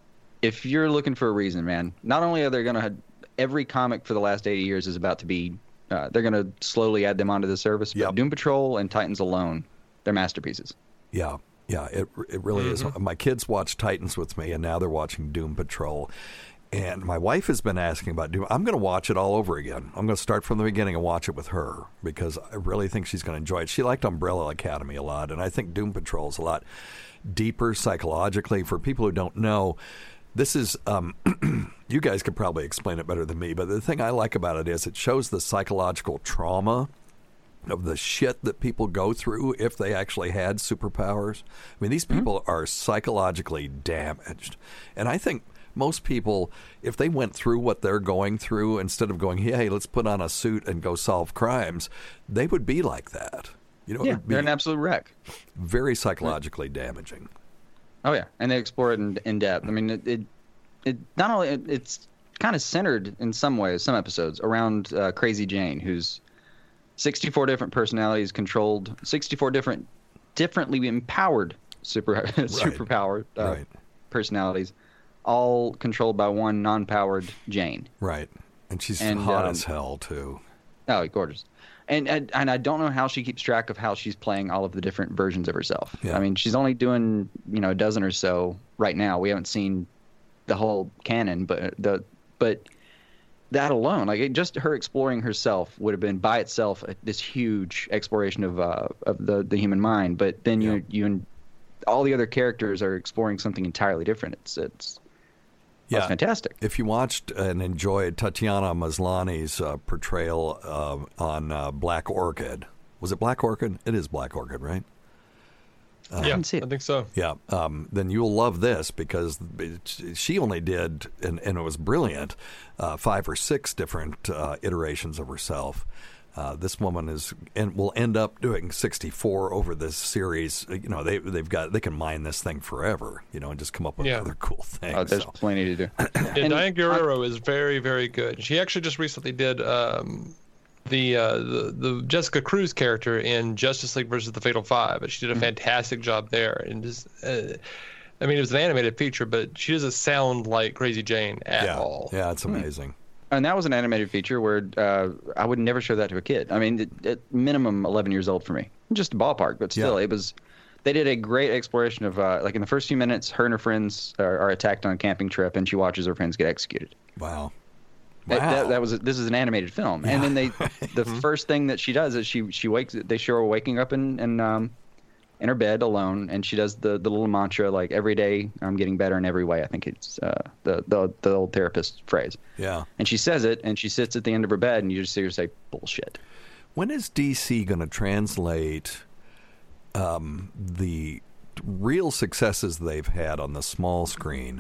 if you're looking for a reason, man, not only are they going to have every comic for the last eighty years is about to be, uh, they're going to slowly add them onto the service. But yep. Doom Patrol and Titans alone, they're masterpieces. Yeah. Yeah, it it really mm-hmm. is. My kids watch Titans with me, and now they're watching Doom Patrol. And my wife has been asking about Doom. I'm going to watch it all over again. I'm going to start from the beginning and watch it with her because I really think she's going to enjoy it. She liked Umbrella Academy a lot, and I think Doom Patrol is a lot deeper psychologically. For people who don't know, this is, um, you guys could probably explain it better than me, but the thing I like about it is it shows the psychological trauma of the shit that people go through if they actually had superpowers. I mean, these people mm-hmm. are psychologically damaged. And I think most people, if they went through what they're going through, instead of going, hey, let's put on a suit and go solve crimes, they would be like that. You know, yeah, they're an absolute wreck. Very psychologically damaging. Oh, yeah. And they explore it in, in depth. I mean, it, it, it not only, it, it's kind of centered in some ways, some episodes, around uh, Crazy Jane, who's sixty-four different personalities controlled, sixty-four different, differently empowered super right. superpower uh, right. personalities, all controlled by one non-powered Jane. Right, and she's and, hot um, as hell too. Oh, gorgeous! And, and and I don't know how she keeps track of how she's playing all of the different versions of herself. Yeah. I mean, she's only doing you know a dozen or so right now. We haven't seen the whole canon, but the but. That alone, like it, just her exploring herself would have been by itself a, this huge exploration of uh, of the, the human mind. But then you yeah. you and all the other characters are exploring something entirely different. It's it's yeah, it's fantastic. If you watched and enjoyed Tatiana Maslany's uh, portrayal uh, on uh, Black Orchid, was it Black Orchid? It is Black Orchid, right? Uh, yeah, I think so. Yeah, um, then you'll love this because she only did, and, and it was brilliant, uh, five or six different uh, iterations of herself. Uh, this woman is and will end up doing sixty-four over this series. You know, they they've got they can mine this thing forever. You know, and just come up with Yeah. other cool things. Oh, there's so. plenty to do. Yeah, And- Diane Guerrero is very, very good. She actually just recently did um, the, uh, the the Jessica Cruz character in Justice League versus the Fatal Five, but she did a fantastic job there. And just, uh, I mean, it was an animated feature, but she doesn't sound like Crazy Jane at yeah, all. yeah, it's amazing. And that was an animated feature where uh, I would never show that to a kid. I mean, at, at minimum eleven years old for me. Just a ballpark, but still, Yeah. it was. They did a great exploration of, uh, like in the first few minutes, her and her friends are, are attacked on a camping trip, and she watches her friends get executed. Wow. That, Wow. that, that was this is an animated film, and then they, the first thing that she does is she she wakes. They show her waking up in in um, in her bed alone, and she does the, the little mantra like every day I'm getting better in every way. I think it's uh, the the the old therapist phrase. Yeah. And she says it, and she sits at the end of her bed, and you just see her say bullshit. When is D C going to translate um, the real successes they've had on the small screen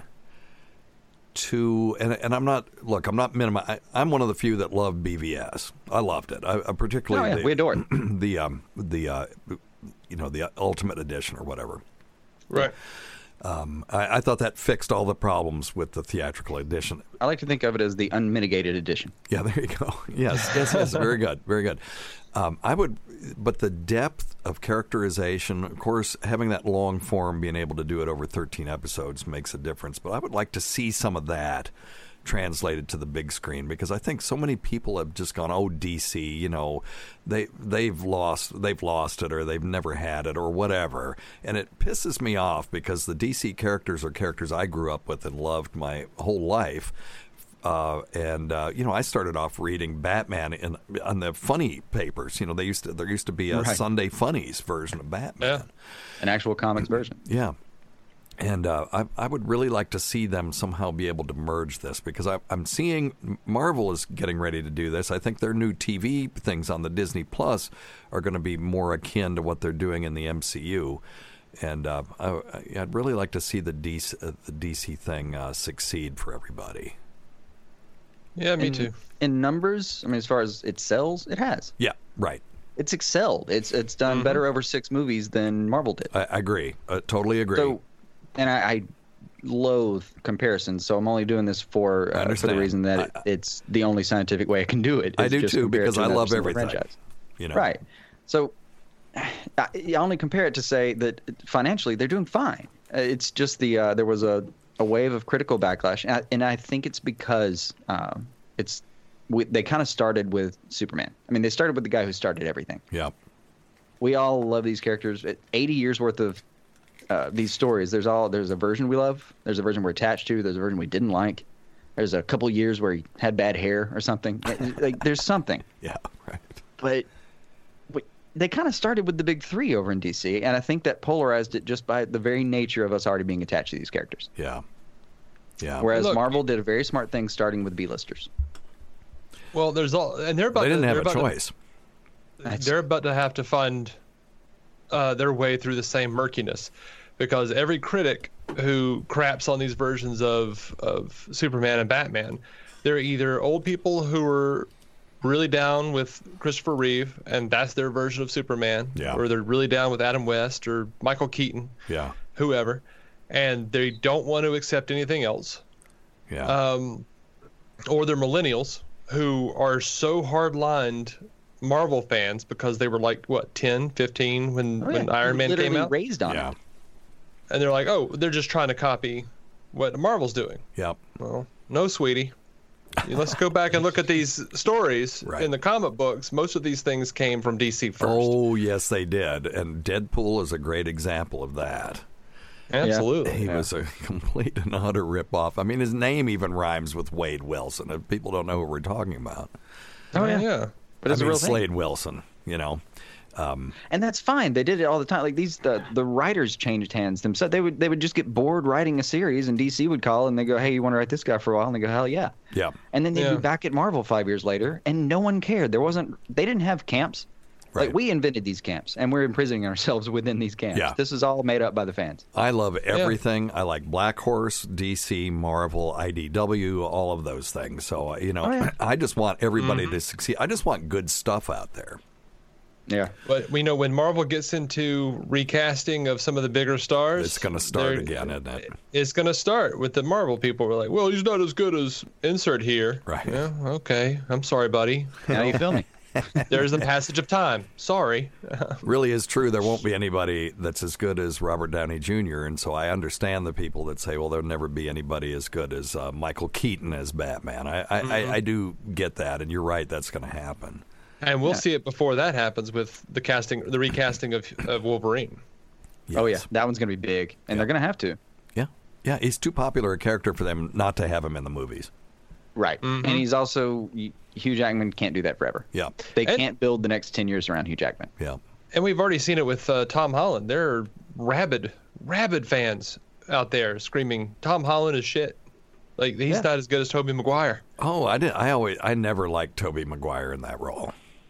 to, and, and I'm not, look, I'm not minimizing, I'm one of the few that love B V S. I loved it. I, I particularly, Oh, yeah, the, we adore it. the, um, the, uh, you know, the Ultimate Edition or whatever. Right. Um, I, I thought that fixed all the problems with the theatrical edition. I like to think of it as the unmitigated edition. Yeah, there you go. Yes, yes, yes. Very good, very good. Um, I would, but the depth of characterization, of course, having that long form, being able to do it over thirteen episodes makes a difference. But I would like to see some of that translated to the big screen, because I think so many people have just gone, oh, D C, you know, they they've lost they've lost it, or they've never had it, or whatever, and it pisses me off because the D C characters are characters I grew up with and loved my whole life. Uh, and uh, you know, I started off reading Batman in on the funny papers. You know, they used to there used to be a Right. Sunday Funnies version of Batman. Yeah. An actual comics version. Yeah. And uh, I, I would really like to see them somehow be able to merge this, because I, I'm seeing Marvel is getting ready to do this. I think their new T V things on the Disney Plus are going to be more akin to what they're doing in the M C U. And uh, I, I'd really like to see the D C, uh, the D C thing uh, succeed for everybody. Yeah, me in, too. In numbers, I mean, as far as it sells, it has. Yeah, right. It's excelled. It's it's done Mhm. better over six movies than Marvel did. I, I agree. I totally agree. So, and I, I loathe comparisons, so I'm only doing this for I uh, for understand. the reason that I- it, it's the only scientific way I can do it. I is do just too, compare it because to I another love single everything. franchise. You know, Right. So I, I only compare it to say that financially they're doing fine. Uh, It's just the uh, there was a, a wave of critical backlash, and I, and I think it's because um, it's we, they kind of started with Superman. I mean, they started with the guy who started everything. Yeah. We all love these characters. eighty years worth of uh, these stories. There's all there's a version we love. There's a version we're attached to. There's a version we didn't like. There's a couple years where he had bad hair or something. Like there's something. Yeah. Right. But we, they kind of started with the big three over in D C, and I think that polarized it just by the very nature of us already being attached to these characters. Yeah. Yeah. Whereas Look- Marvel did a very smart thing starting with B-listers. Well, there's all, and they're about. they didn't to, have they're a about to- choice. they're about to have to find uh, their way through the same murkiness, because every critic who craps on these versions of of Superman and Batman, they're either old people who are really down with Christopher Reeve and that's their version of Superman, Yeah. or they're really down with Adam West or Michael Keaton, Yeah. whoever, and they don't want to accept anything else. Yeah. Um, or they're millennials who are so hard-lined Marvel fans because they were like, what, ten, fifteen when, Oh, yeah. when Iron Man Literally came out? raised on yeah. it. And they're like, oh, they're just trying to copy what Marvel's doing. Yep. Well, no, sweetie. Let's go back and look at these stories Right. in the comic books. Most of these things came from D C first. Oh, yes, they did. And Deadpool is a great example of that. Absolutely. He was a complete and utter ripoff. I mean, his name even rhymes with Wade Wilson. And people don't know who we're talking about. Oh, yeah. yeah. But it's I a mean, real thing. Slade Wilson, you know. And that's fine. They did it all the time. Like these, the the writers changed hands themselves. They would they would just get bored writing a series, and D C would call and they go, "Hey, you want to write this guy for a while?" And they go, "Hell yeah!" Yeah. And then they'd Yeah. be back at Marvel five years later, and no one cared. There wasn't. They didn't have camps. Right. Like, we invented these camps, and we're imprisoning ourselves within these camps. Yeah. This is all made up by the fans. I love everything. Yeah. I like Black Horse, D C, Marvel, I D W, all of those things. So, uh, you know, oh, yeah. I just want everybody mm-hmm. to succeed. I just want good stuff out there. Yeah. But we know when Marvel gets into recasting of some of the bigger stars, it's going to start again, isn't it? It's going to start with the Marvel people. We're like, well, he's not as good as insert here. Right. Yeah, okay. I'm sorry, buddy. How you feel me? There's the passage of time. Sorry. Really is true. There won't be anybody that's as good as Robert Downey Junior And so I understand the people that say, well, there'll never be anybody as good as uh, Michael Keaton as Batman. I, I, mm-hmm. I, I do get that, and you're right. That's going to happen. And we'll yeah. see it before that happens with the casting, the recasting of, of Wolverine. Yes. Oh, yeah. That one's going to be big, and yeah. they're going to have to. Yeah. Yeah, he's too popular a character for them not to have him in the movies. Right. Mm-hmm. And he's also, Hugh Jackman can't do that forever. Yeah. They and, can't build the next ten years around Hugh Jackman. Yeah. And we've already seen it with uh, Tom Holland. There are rabid, rabid fans out there screaming, Tom Holland is shit. Like, he's yeah. not as good as Tobey Maguire. Oh, I did. I always, I never liked Tobey Maguire in that role.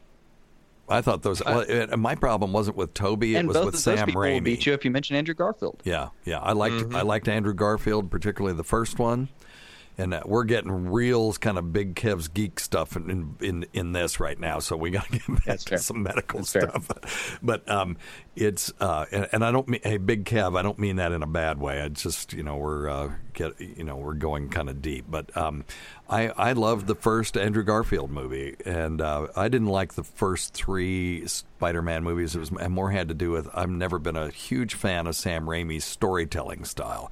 I thought those. Well, it, my problem wasn't with Toby; it and was both with of Sam those people Raimi. Will beat you if you mention Andrew Garfield. Yeah, yeah. I liked mm-hmm. I liked Andrew Garfield, particularly the first one. And uh, we're getting real kind of Big Kev's geek stuff in in, in, in this right now, so we got to get back That's to fair. some medical That's stuff. Fair. But um, it's uh, and, and I don't mean hey Big Kev. I don't mean that in a bad way. I just you know we're uh, get you know we're going kind of deep. But um, I I loved the first Andrew Garfield movie, and uh, I didn't like the first three Spider-Man movies. It was it more had to do with I've never been a huge fan of Sam Raimi's storytelling style.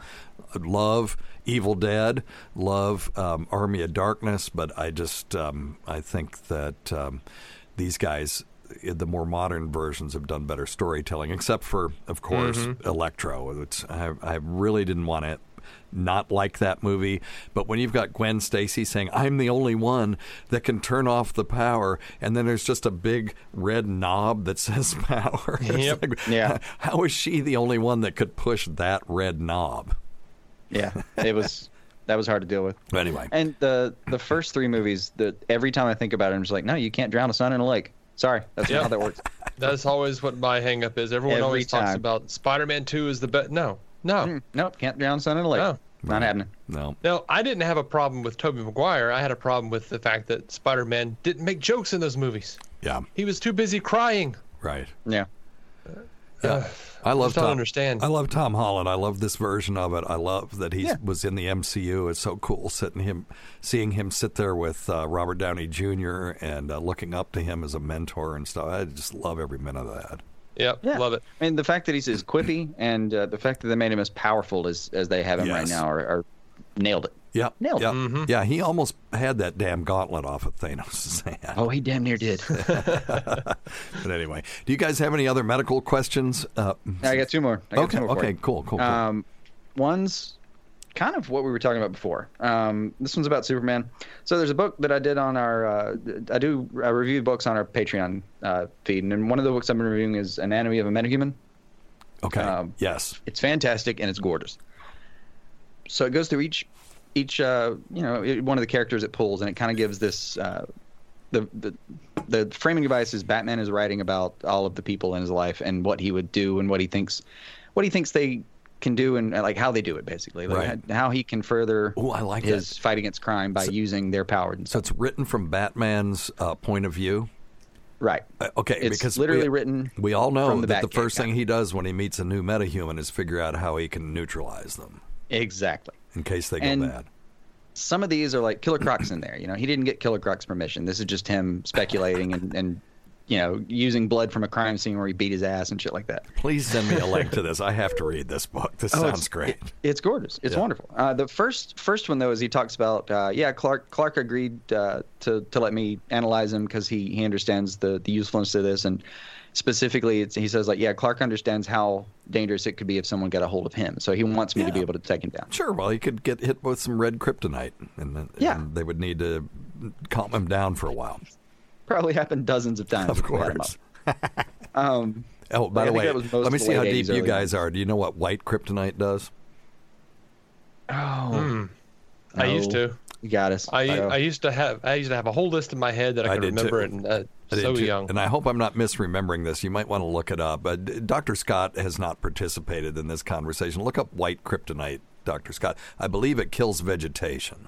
Love Evil Dead, love um, Army of Darkness, but I just um, I think that um, these guys, the more modern versions, have done better storytelling. Except for, of course, mm-hmm. Electro. It's, I, I really didn't want to not like that movie, but when you've got Gwen Stacy saying, "I'm the only one that can turn off the power," and then there's just a big red knob that says power. Yep. Like, yeah. How is she the only one that could push that red knob? Yeah, it was that was hard to deal with. Anyway, and the the first three movies, that every time I think about it, I'm just like, no, you can't drown a son in a lake. Sorry, that's yep. not how that works. That's always what my hang-up is. Everyone Every always time. talks about Spider-Man two is the best. No, no, Mm, nope, can't drown a son in a lake. No. Not happening. no. No, I didn't have a problem with Tobey Maguire. I had a problem with the fact that Spider-Man didn't make jokes in those movies. Yeah, He was too busy crying. right. Yeah. Yeah. I love just don't Tom. understand. I love Tom Holland. I love this version of it. I love that he Yeah. was in the M C U. It's so cool sitting him, seeing him sit there with uh, Robert Downey Junior and uh, looking up to him as a mentor and stuff. I just love every minute of that. Yep, Yeah. love it. I mean, the fact that he's as quippy and uh, the fact that they made him as powerful as as they have him Yes. right now are, are nailed it. Yeah, Nailed yeah, it. Mm-hmm. yeah. He almost had that damn gauntlet off of Thanos' hand. Oh, he damn near did. But anyway, do you guys have any other medical questions? Uh, I got two more. I got okay, two more for okay, you. cool, cool, cool. Um, one's kind of what we were talking about before. Um, this one's about Superman. So there's a book that I did on our. Uh, I do I review books on our Patreon uh, feed, and one of the books I've been reviewing is Anatomy of a Metahuman. okay. um, yes. It's fantastic and it's gorgeous. So it goes through each each uh, you know it, one of the characters it pulls, and it kind of gives this. Uh, the, the the framing device is Batman is writing about all of the people in his life and what he would do and what he thinks what he thinks they can do and uh, like how they do it basically, like Right. how, how he can further Ooh, I like his that. fight against crime by So- using their power. And So stuff. it's written from Batman's uh, point of view. Right. Uh, okay, It's because literally we, written We all know from the that the Batcave first thing guy. he does when he meets a new metahuman is figure out how he can neutralize them Exactly. in case they go And- bad. Some of these are like Killer Croc's in there. You know, he didn't get Killer Croc's permission. This is just him speculating and, and you know using blood from a crime scene where he beat his ass and shit like that. Please send me a link to this. I have to read this book. This Oh, sounds it's, great. it- it's gorgeous. It's Yeah. wonderful. Uh, the first first one though is he talks about uh, yeah Clark Clark agreed uh, to to let me analyze him because he he understands the the usefulness of this, and specifically it's, he says like yeah Clark understands how dangerous it could be if someone got a hold of him, so he wants me Yeah. to be able to take him down. Sure, well, he could get hit with some red kryptonite, and, then, Yeah. and they would need to calm him down for a while. Probably happened dozens of times. Of if we had him course. up. Um, Oh, by I the think way, that was most let me of the see how late deep eighties, you early guys are. Do you know what white kryptonite does? oh, Hmm. I used no. to. You got us. I Uh, I used to have I used to have a whole list in my head that I I could did remember too. it, and uh, So young. And I hope I'm not misremembering this. You might want to look it up. Uh, Doctor Scott has not participated in this conversation. Look up white kryptonite, Doctor Scott. I believe it kills vegetation.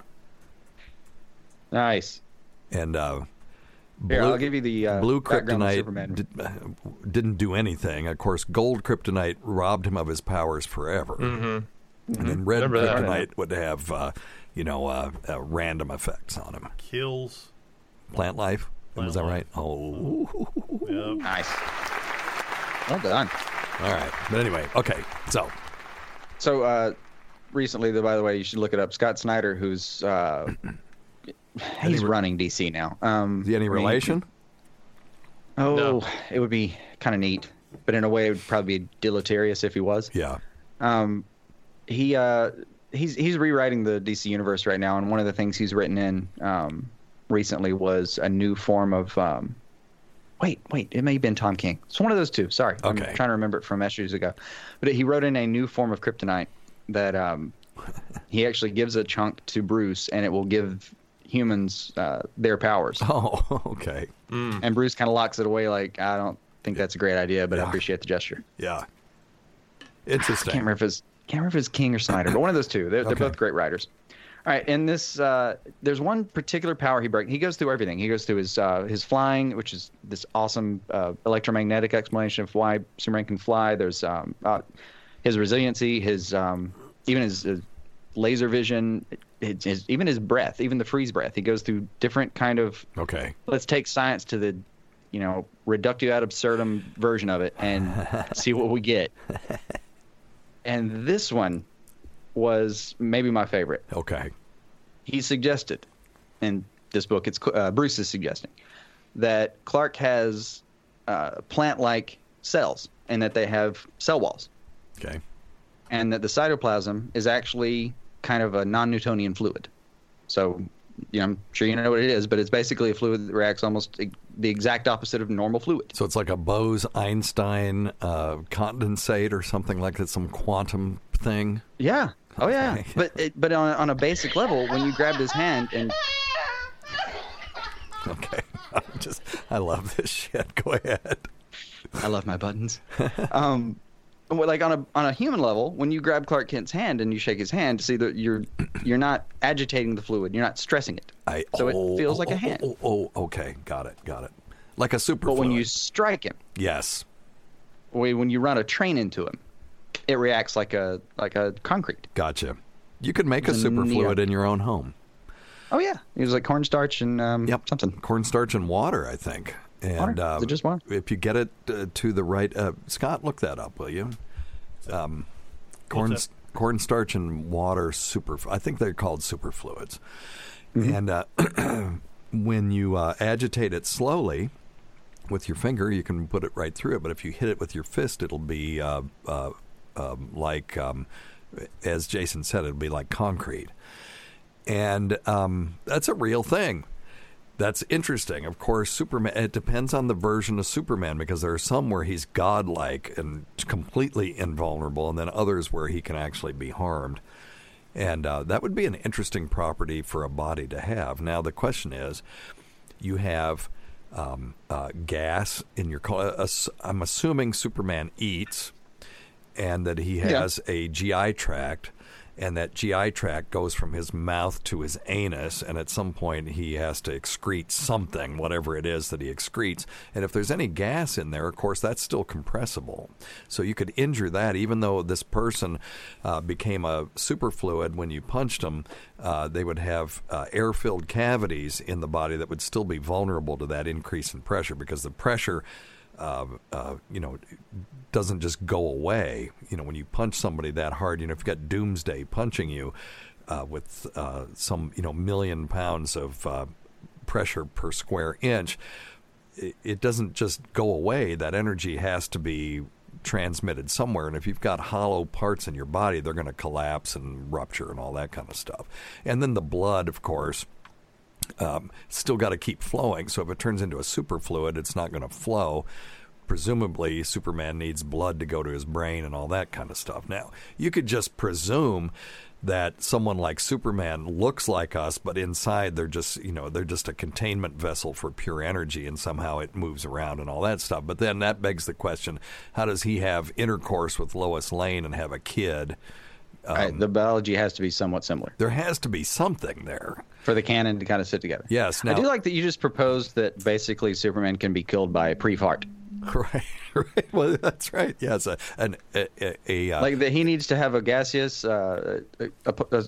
Nice. And uh, Here, blue, I'll give you the uh, blue background of kryptonite Superman. did, uh, didn't do anything. Of course, gold kryptonite robbed him of his powers forever. Mm-hmm. And then red Remember that. kryptonite would have, uh, you know, uh, uh, random effects on him. Kills. Plant life. Plant Was that life. right? Oh. Yep. Nice. Well done. All right. But anyway, okay. So, So uh, recently, though, by the way, you should look it up. Scott Snyder, who's uh, he's re- running D C now. Um, is he any I mean, relation? Oh, No. it would be kind of neat, but in a way, it would probably be deleterious if he was. Yeah. Um, he uh, he's he's rewriting the D C universe right now, and one of the things he's written in um, recently was a new form of. Um, wait, wait, it may have been Tom King. It's one of those two. Sorry, Okay. I'm trying to remember it from issues ago, but he wrote in a new form of kryptonite that um, he actually gives a chunk to Bruce, and it will give humans uh, their powers. Oh, okay. And Bruce kind of locks it away, like I don't think that's a great idea, but I Yeah. appreciate the gesture. Yeah. I can't Interesting. remember if it's can't remember if it's King or Snyder, but one of those two. They're, they're Okay. both great writers. All right, and this uh, there's one particular power he breaks. He goes through everything. He goes through his uh, his flying, which is this awesome uh, electromagnetic explanation of why Superman can fly. There's um, uh, his resiliency, his um, even his, his laser vision, his, his, even his breath, even the freeze breath. He goes through different kind of. Okay. Let's take science to the, you know, reductio ad absurdum version of it and see what we get. And this one was maybe my favorite. Okay. He suggested, in this book, it's uh, Bruce is suggesting, that Clark has uh, plant-like cells and that they have cell walls. Okay. And that the cytoplasm is actually kind of a non-Newtonian fluid. So, you know, I'm sure you know what it is, but it's basically a fluid that reacts almost the exact opposite of normal fluid. So it's like a Bose-Einstein uh, condensate or something like that, some quantum thing. Yeah. Oh, yeah. Okay. But it, but on, on a basic level, when you grabbed his hand and Okay. I'm just, I love this shit. Go ahead. I love my buttons. um, well, like on a on a human level, when you grab Clark Kent's hand and you shake his hand, see that you're you're not agitating the fluid, you're not stressing it. I, So oh, it feels oh, like a oh, hand. Oh, oh, oh, okay. Got it. Got it. Like a super. But when you strike him, Yes. or when you run a train into him, it reacts like a like a concrete. Gotcha. You could make a It's a superfluid neon. in your own home. Oh yeah, it was like cornstarch and um, Yep. something. Cornstarch and water, I think. And Water? Is it just water? if you get it uh, to the right, uh, Scott, look that up, will you? Um, corn, What's cornstarch and water super. I think they're called superfluids. Mm-hmm. And uh, when you uh, agitate it slowly with your finger, you can put it right through it. But if you hit it with your fist, it'll be uh, uh, um, like, um, as Jason said, it'll be like concrete. And um, that's a real thing. That's interesting. Of course, Superman, it depends on the version of Superman, because there are some where he's godlike and completely invulnerable, and then others where he can actually be harmed. And uh, that would be an interesting property for a body to have. Now, the question is, you have um, uh, gas in your... Uh, I'm assuming Superman eats, and that he has yeah. a G I tract, and that G I tract goes from his mouth to his anus, and at some point he has to excrete something, whatever it is that he excretes. And if there's any gas in there, of course, that's still compressible. So you could injure that, even though this person uh, became a superfluid when you punched them, uh, they would have uh, air-filled cavities in the body that would still be vulnerable to that increase in pressure, because the pressure... Uh, uh, you know, doesn't just go away. You know, when you punch somebody that hard, you know, if you've got Doomsday punching you uh, with uh, some, you know, million pounds of uh, pressure per square inch, it, it doesn't just go away. That energy has to be transmitted somewhere. And if you've got hollow parts in your body, they're going to collapse and rupture and all that kind of stuff. And then the blood, of course, Um, still got to keep flowing. So if it turns into a superfluid, it's not going to flow presumably Superman needs blood to go to his brain and all that kind of stuff. Now, you could just presume that someone like Superman looks like us, but inside they're just, you know, they're just a containment vessel for pure energy, and somehow it moves around and all that stuff. But then that begs the question, how does he have intercourse with Lois Lane and have a kid? Um, right, the biology has to be somewhat similar. There has to be something there. For the canon to kind of sit together. Yes. Now, I do like that you just proposed that basically Superman can be killed by a pre-fart. Right, right. Well, that's right. Yes, a, an, a, a, a uh, like that he needs to have a gaseous, uh, a, a, a,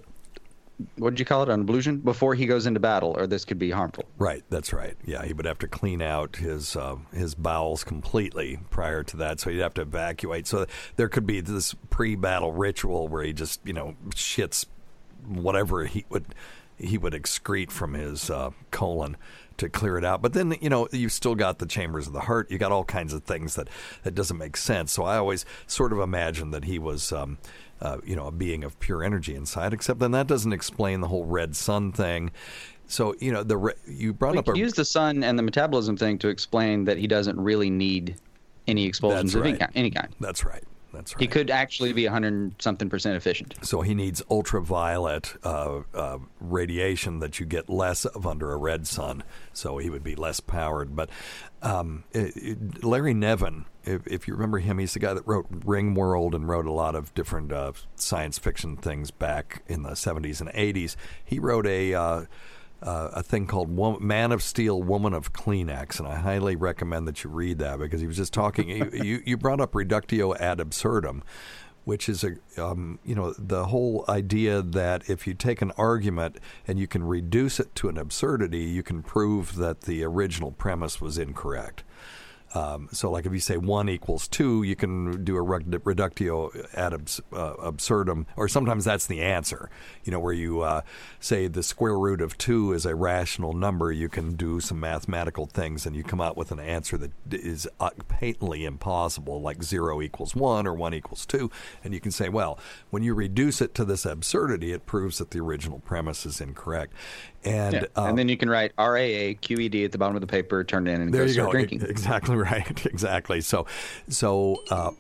what did you call it, an ablution before he goes into battle, or this could be harmful. Right, that's right. Yeah, he would have to clean out his uh, his bowels completely prior to that, so he'd have to evacuate. So there could be this pre-battle ritual where he just, you know, shits whatever he would he would excrete from his uh, colon to clear it out. But then, you know, you've still got the chambers of the heart. You got all kinds of things that, that doesn't make sense. So I always sort of imagined that he was, um, uh, you know, a being of pure energy inside, except then that doesn't explain the whole red sun thing. So, you know, the re- you brought we up could a... use the sun and the metabolism thing to explain that he doesn't really need any expulsions That's of any right. kind, any kind. That's right. That's right. He could actually be one hundred something percent efficient. So he needs ultraviolet uh, uh, radiation that you get less of under a red sun, so he would be less powered. But um, it, it, Larry Niven, if, if you remember him, he's the guy that wrote Ringworld and wrote a lot of different uh, science fiction things back in the seventies and eighties. He wrote a... Uh, Uh, a thing called Wo- Man of Steel, Woman of Kleenex, and I highly recommend that you read that because he was just talking. you, you, you brought up reductio ad absurdum, which is a um, you know the whole idea that if you take an argument and you can reduce it to an absurdity, you can prove that the original premise was incorrect. Um, so, like if you say one equals two, you can do a reductio ad abs- uh, absurdum, or sometimes that's the answer. You know, where you uh, say the square root of two is a rational number, you can do some mathematical things and you come out with an answer that is uh, patently impossible, like zero equals one or one equals two. And you can say, well, when you reduce it to this absurdity, it proves that the original premise is incorrect. And yeah. um, and then you can write R A A Q E D at the bottom of the paper, turn it in, and there go you start go. drinking. Exactly right. Exactly. So, so uh,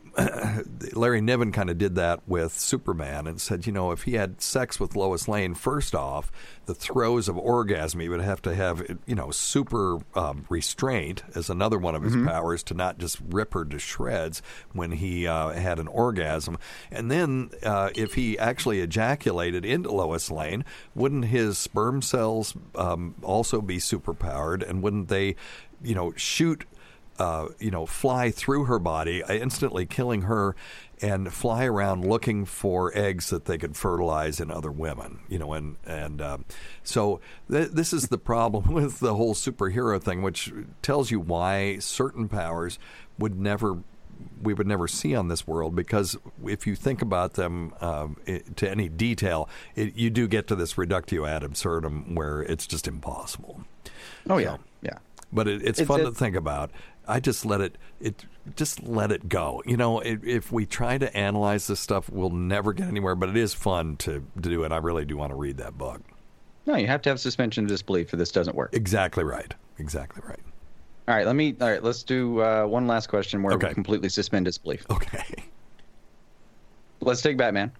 Larry Niven kind of did that with Superman and said, you know, if he had sex with Lois Lane, first off, the throes of orgasm, he would have to have, you know, super um, restraint as another one of his mm-hmm. powers to not just rip her to shreds when he uh, had an orgasm. And then uh, if he actually ejaculated into Lois Lane, wouldn't his sperm cells um, also be superpowered, and wouldn't they, you know, shoot Uh, you know, fly through her body, instantly killing her, and fly around looking for eggs that they could fertilize in other women. You know, and and um, so th- this is the problem with the whole superhero thing, which tells you why certain powers would never. we would never see on this world, because if you think about them um, it, to any detail, it, you do get to this reductio ad absurdum where it's just impossible. Oh yeah, so, yeah. But it, it's, it's fun it, to think about. I just let it, it just let it go. You know, it, if we try to analyze this stuff, we'll never get anywhere. But it is fun to, to do, and I really do want to read that book. No, you have to have suspension of disbelief, or this doesn't work. Exactly right. Exactly right. All right, let me. All right, let's do uh, one last question where okay. we completely suspend disbelief. Okay. Let's take Batman,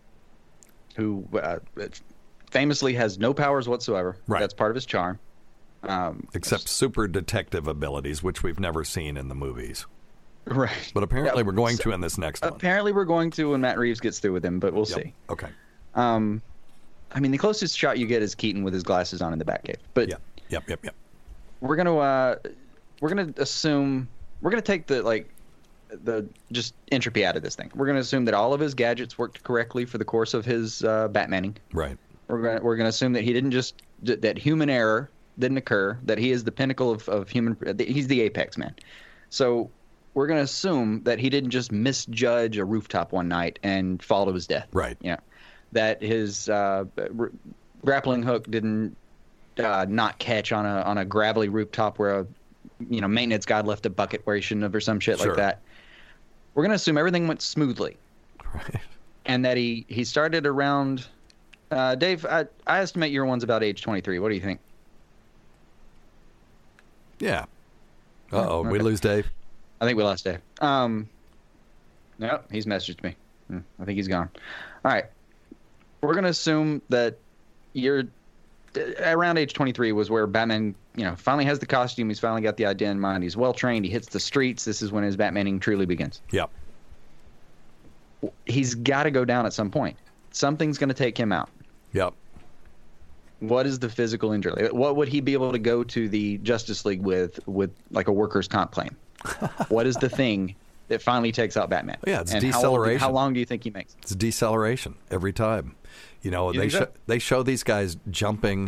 who uh, famously has no powers whatsoever. Right. That's part of his charm. Um, Except super detective abilities, which we've never seen in the movies. Right. But apparently yeah, we're going so, to in this next one. Apparently we're going to when Matt Reeves gets through with him, but we'll yep. see. Okay. Um, I mean, the closest shot you get is Keaton with his glasses on in the Batcave. But yep, yep, yep, yep. We're gonna uh, we're gonna assume we're gonna take the like the just entropy out of this thing. We're gonna assume that all of his gadgets worked correctly for the course of his uh, Batmaning. Right. We're gonna we're gonna assume that he didn't just that human error didn't occur, that he is the pinnacle of, of human, he's the apex man. So we're going to assume that he didn't just misjudge a rooftop one night and fall to his death. Right. You know, that his uh, r- grappling hook didn't uh, not catch on a on a gravelly rooftop where a you know maintenance guy left a bucket where he shouldn't have or some shit Sure. like that. We're going to assume everything went smoothly. Right. And that he, he started around, uh, Dave, I, I estimate your one's about age twenty-three. What do you think? Yeah. Uh-oh, Okay. we lose Dave? I think we lost Dave. Um, no, he's messaged me. Hmm, I think he's gone. All right. We're going to assume that you're around age twenty-three was where Batman, you know, finally has the costume. He's finally got the idea in mind. He's well trained. He hits the streets. This is when his Batmaning truly begins. Yep. He's got to go down at some point. Something's going to take him out. Yep. What is the physical injury? What would he be able to go to the Justice League with, with like a workers' comp claim? What is the thing that finally takes out Batman? Yeah, it's and deceleration. How, how long do you think he makes? It's deceleration every time. You know, You they think so? show they show these guys jumping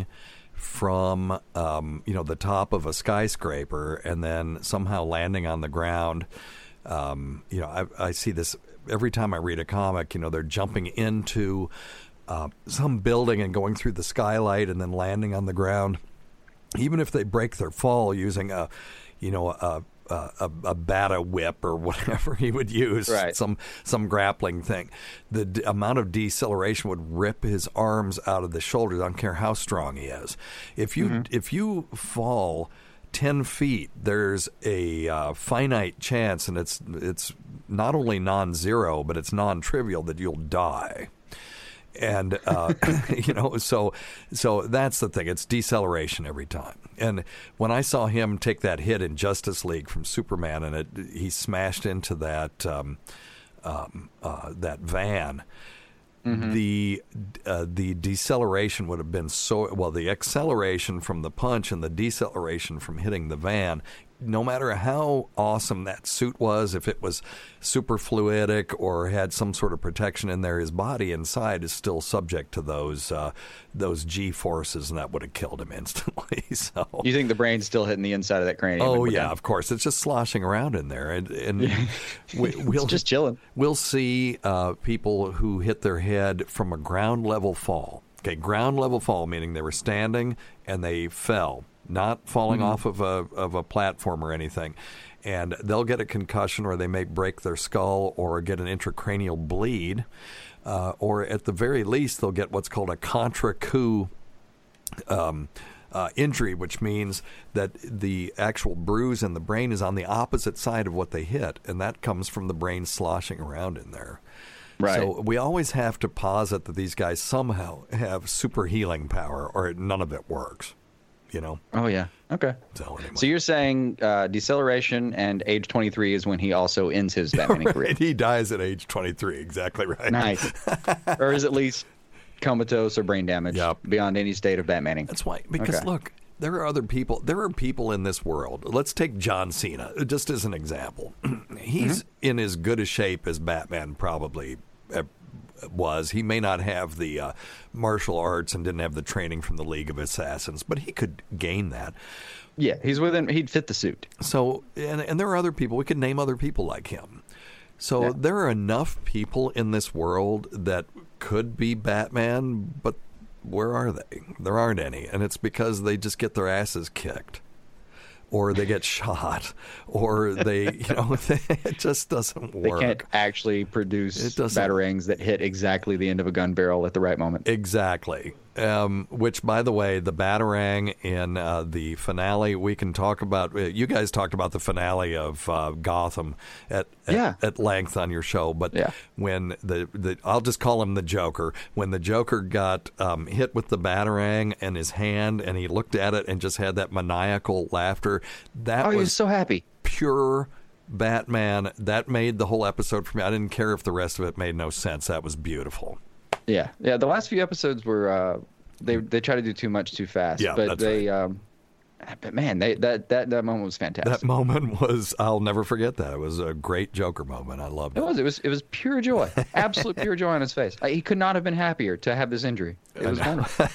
from um, you know, the top of a skyscraper and then somehow landing on the ground. Um, you know, I, I see this every time I read a comic. You know, they're jumping into uh, some building and going through the skylight and then landing on the ground. Even if they break their fall using a, you know, a a, a, a bata whip or whatever he would use, right. some some grappling thing, the d- amount of deceleration would rip his arms out of the shoulders. I don't care how strong he is. If you Mm-hmm. if you fall ten feet, there's a uh, finite chance, and it's it's not only non-zero, but it's non-trivial that you'll die. And, uh, you know, so so that's the thing. It's deceleration every time. And when I saw him take that hit in Justice League from Superman and it, he smashed into that um, um, uh, that van, mm-hmm. the uh, the deceleration would have been so, well, the acceleration from the punch and the deceleration from hitting the van, no matter how awesome that suit was, if it was super fluidic or had some sort of protection in there, his body inside is still subject to those uh, those G forces, and that would have killed him instantly. So You think the brain's still hitting the inside of that cranium? oh yeah, of course, it's just sloshing around in there, and, and we, we'll It's just chilling. We'll see uh, people who hit their head from a ground level fall. Okay, ground level fall meaning they were standing and they fell. Not falling Mm-hmm. off of a of a platform or anything, and they'll get a concussion, or they may break their skull, or get an intracranial bleed, uh, or at the very least they'll get what's called a contra coup um, uh, injury, which means that the actual bruise in the brain is on the opposite side of what they hit, and that comes from the brain sloshing around in there. Right. So we always have to posit that these guys somehow have super healing power, or none of it works. You know. Oh yeah. Okay. So, anyway. So you're saying uh, deceleration and age twenty-three is when he also ends his Batman career. Right, he dies at age twenty-three. Exactly right. Nice. Or is at least comatose or brain damage Yep. beyond any state of Batmaning. That's why. Because Okay. look, there are other people. There are people in this world. Let's take John Cena just as an example. He's Mm-hmm. in as good a shape as Batman probably uh, was. He may not have the uh, martial arts and didn't have the training from the League of Assassins, but he could gain that. Yeah, he's within. He'd fit the suit. So, and, and there are other people. We could name other people like him. So Yeah. there are enough people in this world that could be Batman, but where are they? There aren't any, and it's because they just get their asses kicked, or they get shot, or they, you know, it just doesn't They work. can't actually produce It doesn't- batarangs that hit exactly the end of a gun barrel at the right moment. Exactly. Um, which, by the way, the Batarang in uh, the finale, we can talk about. Uh, you guys talked about the finale of uh, Gotham at, at Yeah. at length on your show. But Yeah. when the, the I'll just call him the Joker. When the Joker got um, hit with the Batarang in his hand, and he looked at it and just had that maniacal laughter, that Oh, he was was so happy. pure Batman. That made the whole episode for me. I didn't care if the rest of it made no sense. That was beautiful. Yeah, yeah. The last few episodes were uh, they they try to do too much too fast. Yeah, but that's they um, but man, they that that that moment was fantastic. That moment was, I'll never forget that. It was a great Joker moment. I loved it. It was. It was. It was pure joy. Absolute pure joy on his face. I, he could not have been happier to have this injury. It was wonderful.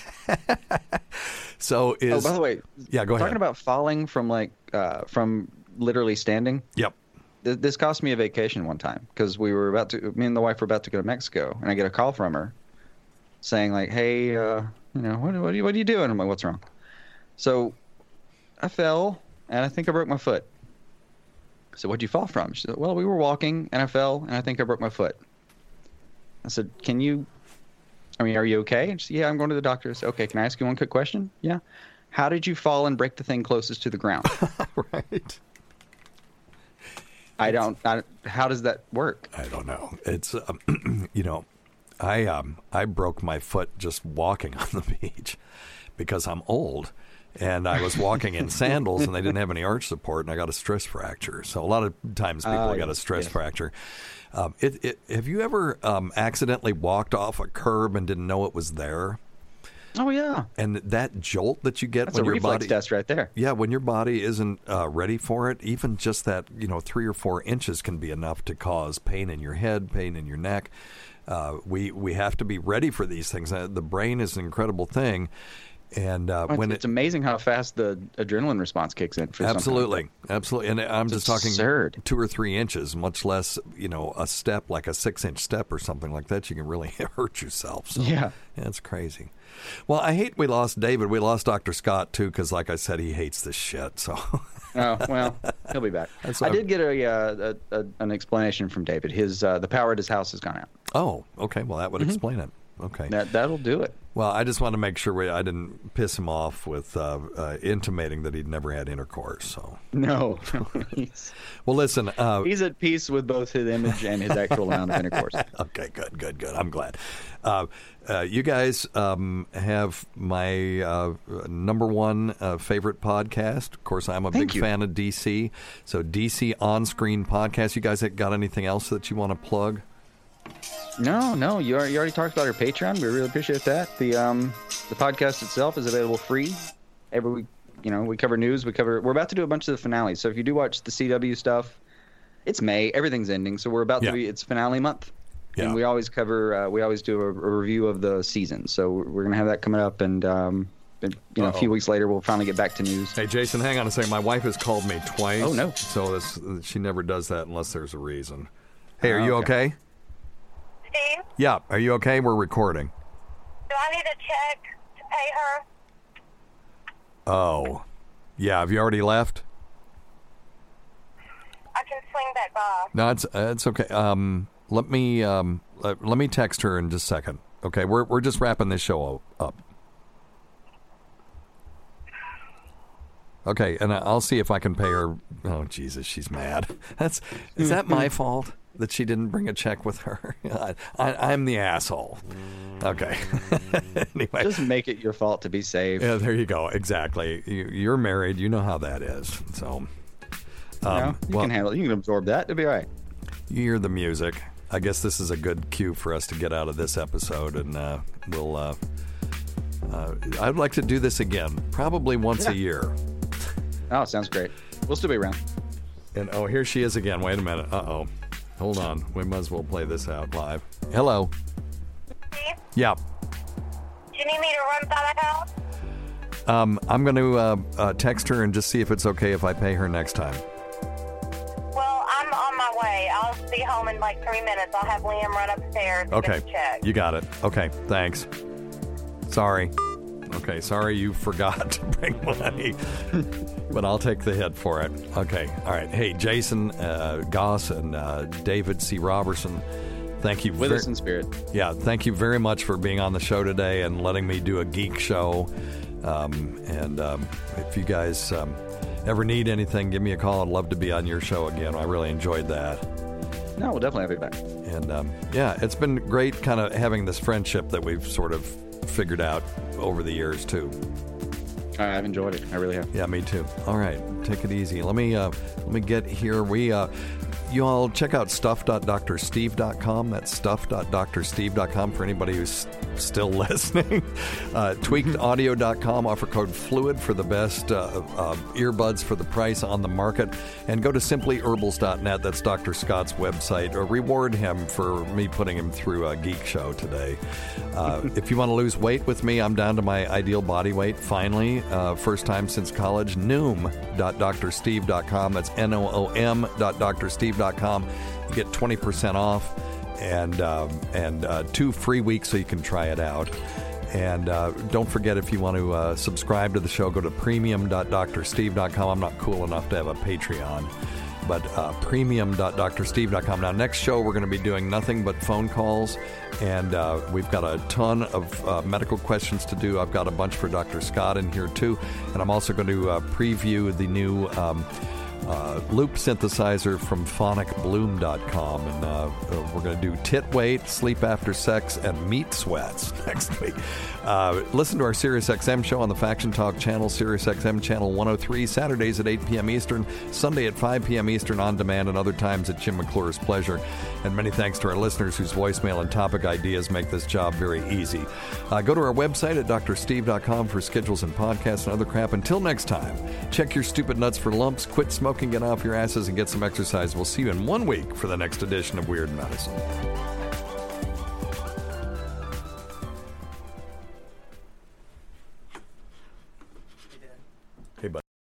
So is Oh, by the way, yeah, go ahead. talking about falling from like uh, from literally standing. Yep. Th- This cost me a vacation one time because we were about to. Me and the wife were about to go to Mexico, and I get a call from her saying like, "Hey, uh, you know, what, what are you what are you doing?" I'm like, "What's wrong?" So I fell, and I think I broke my foot. So what'd you fall from? She said, "Well, we were walking, and I fell, and I think I broke my foot." I said, "Can you? I mean, are you okay?" And she said, "Yeah, I'm going to the doctor." I said, "Okay, can I ask you one quick question?" "Yeah." "How did you fall and break the thing closest to the ground?" Right. I don't. I, how does that work? I don't know. It's um, you know, I um I broke my foot just walking on the beach because I'm old. And I was walking in sandals, and they didn't have any arch support, and I got a stress fracture. So a lot of times people uh, got a stress yes. fracture. Um, it, it, have you ever um, accidentally walked off a curb and didn't know it was there? Oh yeah. And that jolt that you get That's when a your reflex body test right there. Yeah, when your body isn't uh, ready for it, even just that, you know, three or four inches can be enough to cause pain in your head, pain in your neck. Uh, we we have to be ready for these things. Uh, the brain is an incredible thing. And uh, Well, when it's it, amazing how fast the adrenaline response kicks in. For absolutely, something. absolutely, and I'm It's just talking absurd. two or three inches, much less, you know, a step like a six-inch step or something like that. You can really hurt yourself. So, Yeah. yeah, it's crazy. Well, I hate we lost David. We lost Doctor Scott too, because, like I said, he hates this shit. So, Oh well, he'll be back. That's I what did get a, uh, a, a an explanation from David. His uh, the power at his house has gone out. oh, okay. Well, that would Mm-hmm. explain it. Okay. That that'll do it. Well, I just want to make sure we, I didn't piss him off with uh, uh, intimating that he'd never had intercourse. So, No, he's, well, listen. Uh, he's at peace with both his image and his actual amount of intercourse. Okay, good, good, good. I'm glad. Uh, uh, you guys um, have my uh, number one uh, favorite podcast. Of course, I'm a Thank big you. fan of D C. So D C On-Screen Podcast. You guys got anything else that you want to plug? No, no, you already, you already talked about our Patreon. We really appreciate that. The um the podcast itself is available free. Every week, you know, we cover news. We cover. We're about to do a bunch of the finales. So if you do watch the C W stuff, it's May. Everything's ending. So we're about Yeah. to be. It's finale month. Yeah. And we always cover. Uh, we always do a, a review of the season. So we're gonna have that coming up, and um, and, you know, Uh-oh. a few weeks later, we'll finally get back to news. Hey, Jason, hang on a second. My wife has called me twice. Oh, no. So this, she never does that unless there's a reason. Hey, are Oh, you okay. okay? Steve, Yeah. Are you okay? We're recording. do I need a check to pay her? Oh. Yeah. Have you already left? I can swing back by. No, it's uh, it's okay. Um, let me um, let, let me text her in just a second. Okay, we're we're just wrapping this show up. Okay, and I'll see if I can pay her. Oh Jesus, she's mad. That's is that my fault that she didn't bring a check with her? I, I, I'm the asshole. Okay. Anyway, Just make it your fault to be safe. yeah, there you go. Exactly. You, you're married. You know how that is. So. You, know, Um, you well, can handle it. You can absorb that. It'll be all right. You hear the music. I guess this is a good cue for us to get out of this episode, and uh, we'll. Uh, uh, I'd like to do this again, probably once a year. Oh, sounds great. We'll still be around. And oh, here she is again. Wait a minute. Uh oh. Hold on. We might as well play this out live. Hello. Steve, Yeah. do you need me to run by the house? Um, I'm going to uh, uh, text her and just see if it's okay if I pay her next time. Well, I'm on my way. I'll be home in like three minutes. I'll have Liam run upstairs and Okay. get the check. You got it. Okay. Thanks. Sorry. Okay. Sorry you forgot to bring money, but I'll take the hit for it. Okay. All right. Hey, Jason uh, Goss and uh, David C. Robertson, thank you. With ver- us in spirit. Yeah. Thank you very much for being on the show today and letting me do a geek show. Um, and um, if you guys um, ever need anything, give me a call. I'd love to be on your show again. I really enjoyed that. No, we'll definitely have you back. And um, yeah, it's been great kind of having this friendship that we've sort of figured out over the years, too. I've enjoyed it. I really have. Yeah, me too. All right, take it easy. Let me uh, let me get here. We uh, you all check out stuff dot dr steve dot com. That's stuff dot dr steve dot com for anybody who's still listening. Uh, tweaked audio dot com. Offer code FLUID for the best uh, uh, earbuds for the price on the market. And go to simply herbals dot net. That's Doctor Scott's website. Or reward him for me putting him through a geek show today. Uh, if you want to lose weight with me, I'm down to my ideal body weight finally. Uh, first time since college. noom dot dr steve dot com. That's N O O M dot dr steve dot com. You get twenty percent off and um, and uh, two free weeks so you can try it out. And uh, don't forget, if you want to uh, subscribe to the show, go to premium dot dr steve dot com. I'm not cool enough to have a Patreon, but uh, premium dot dr steve dot com. Now, next show, we're going to be doing nothing but phone calls, and uh, we've got a ton of uh, medical questions to do. I've got a bunch for Doctor Scott in here, too, and I'm also going to uh, preview the new um, uh, loop synthesizer from phonic bloom dot com. And uh, we're going to do tit weight, sleep after sex, and meat sweats next week. Uh, listen to our SiriusXM show on the Faction Talk channel, SiriusXM channel one oh three, Saturdays at eight p.m. Eastern, Sunday at five p.m. Eastern on demand, and other times at Jim McClure's pleasure. And many thanks to our listeners whose voicemail and topic ideas make this job very easy. Uh, go to our website at d r steve dot com for schedules and podcasts and other crap. Until next time, check your stupid nuts for lumps, quit smoking, get off your asses, and get some exercise. We'll see you in one week for the next edition of Weird Medicine.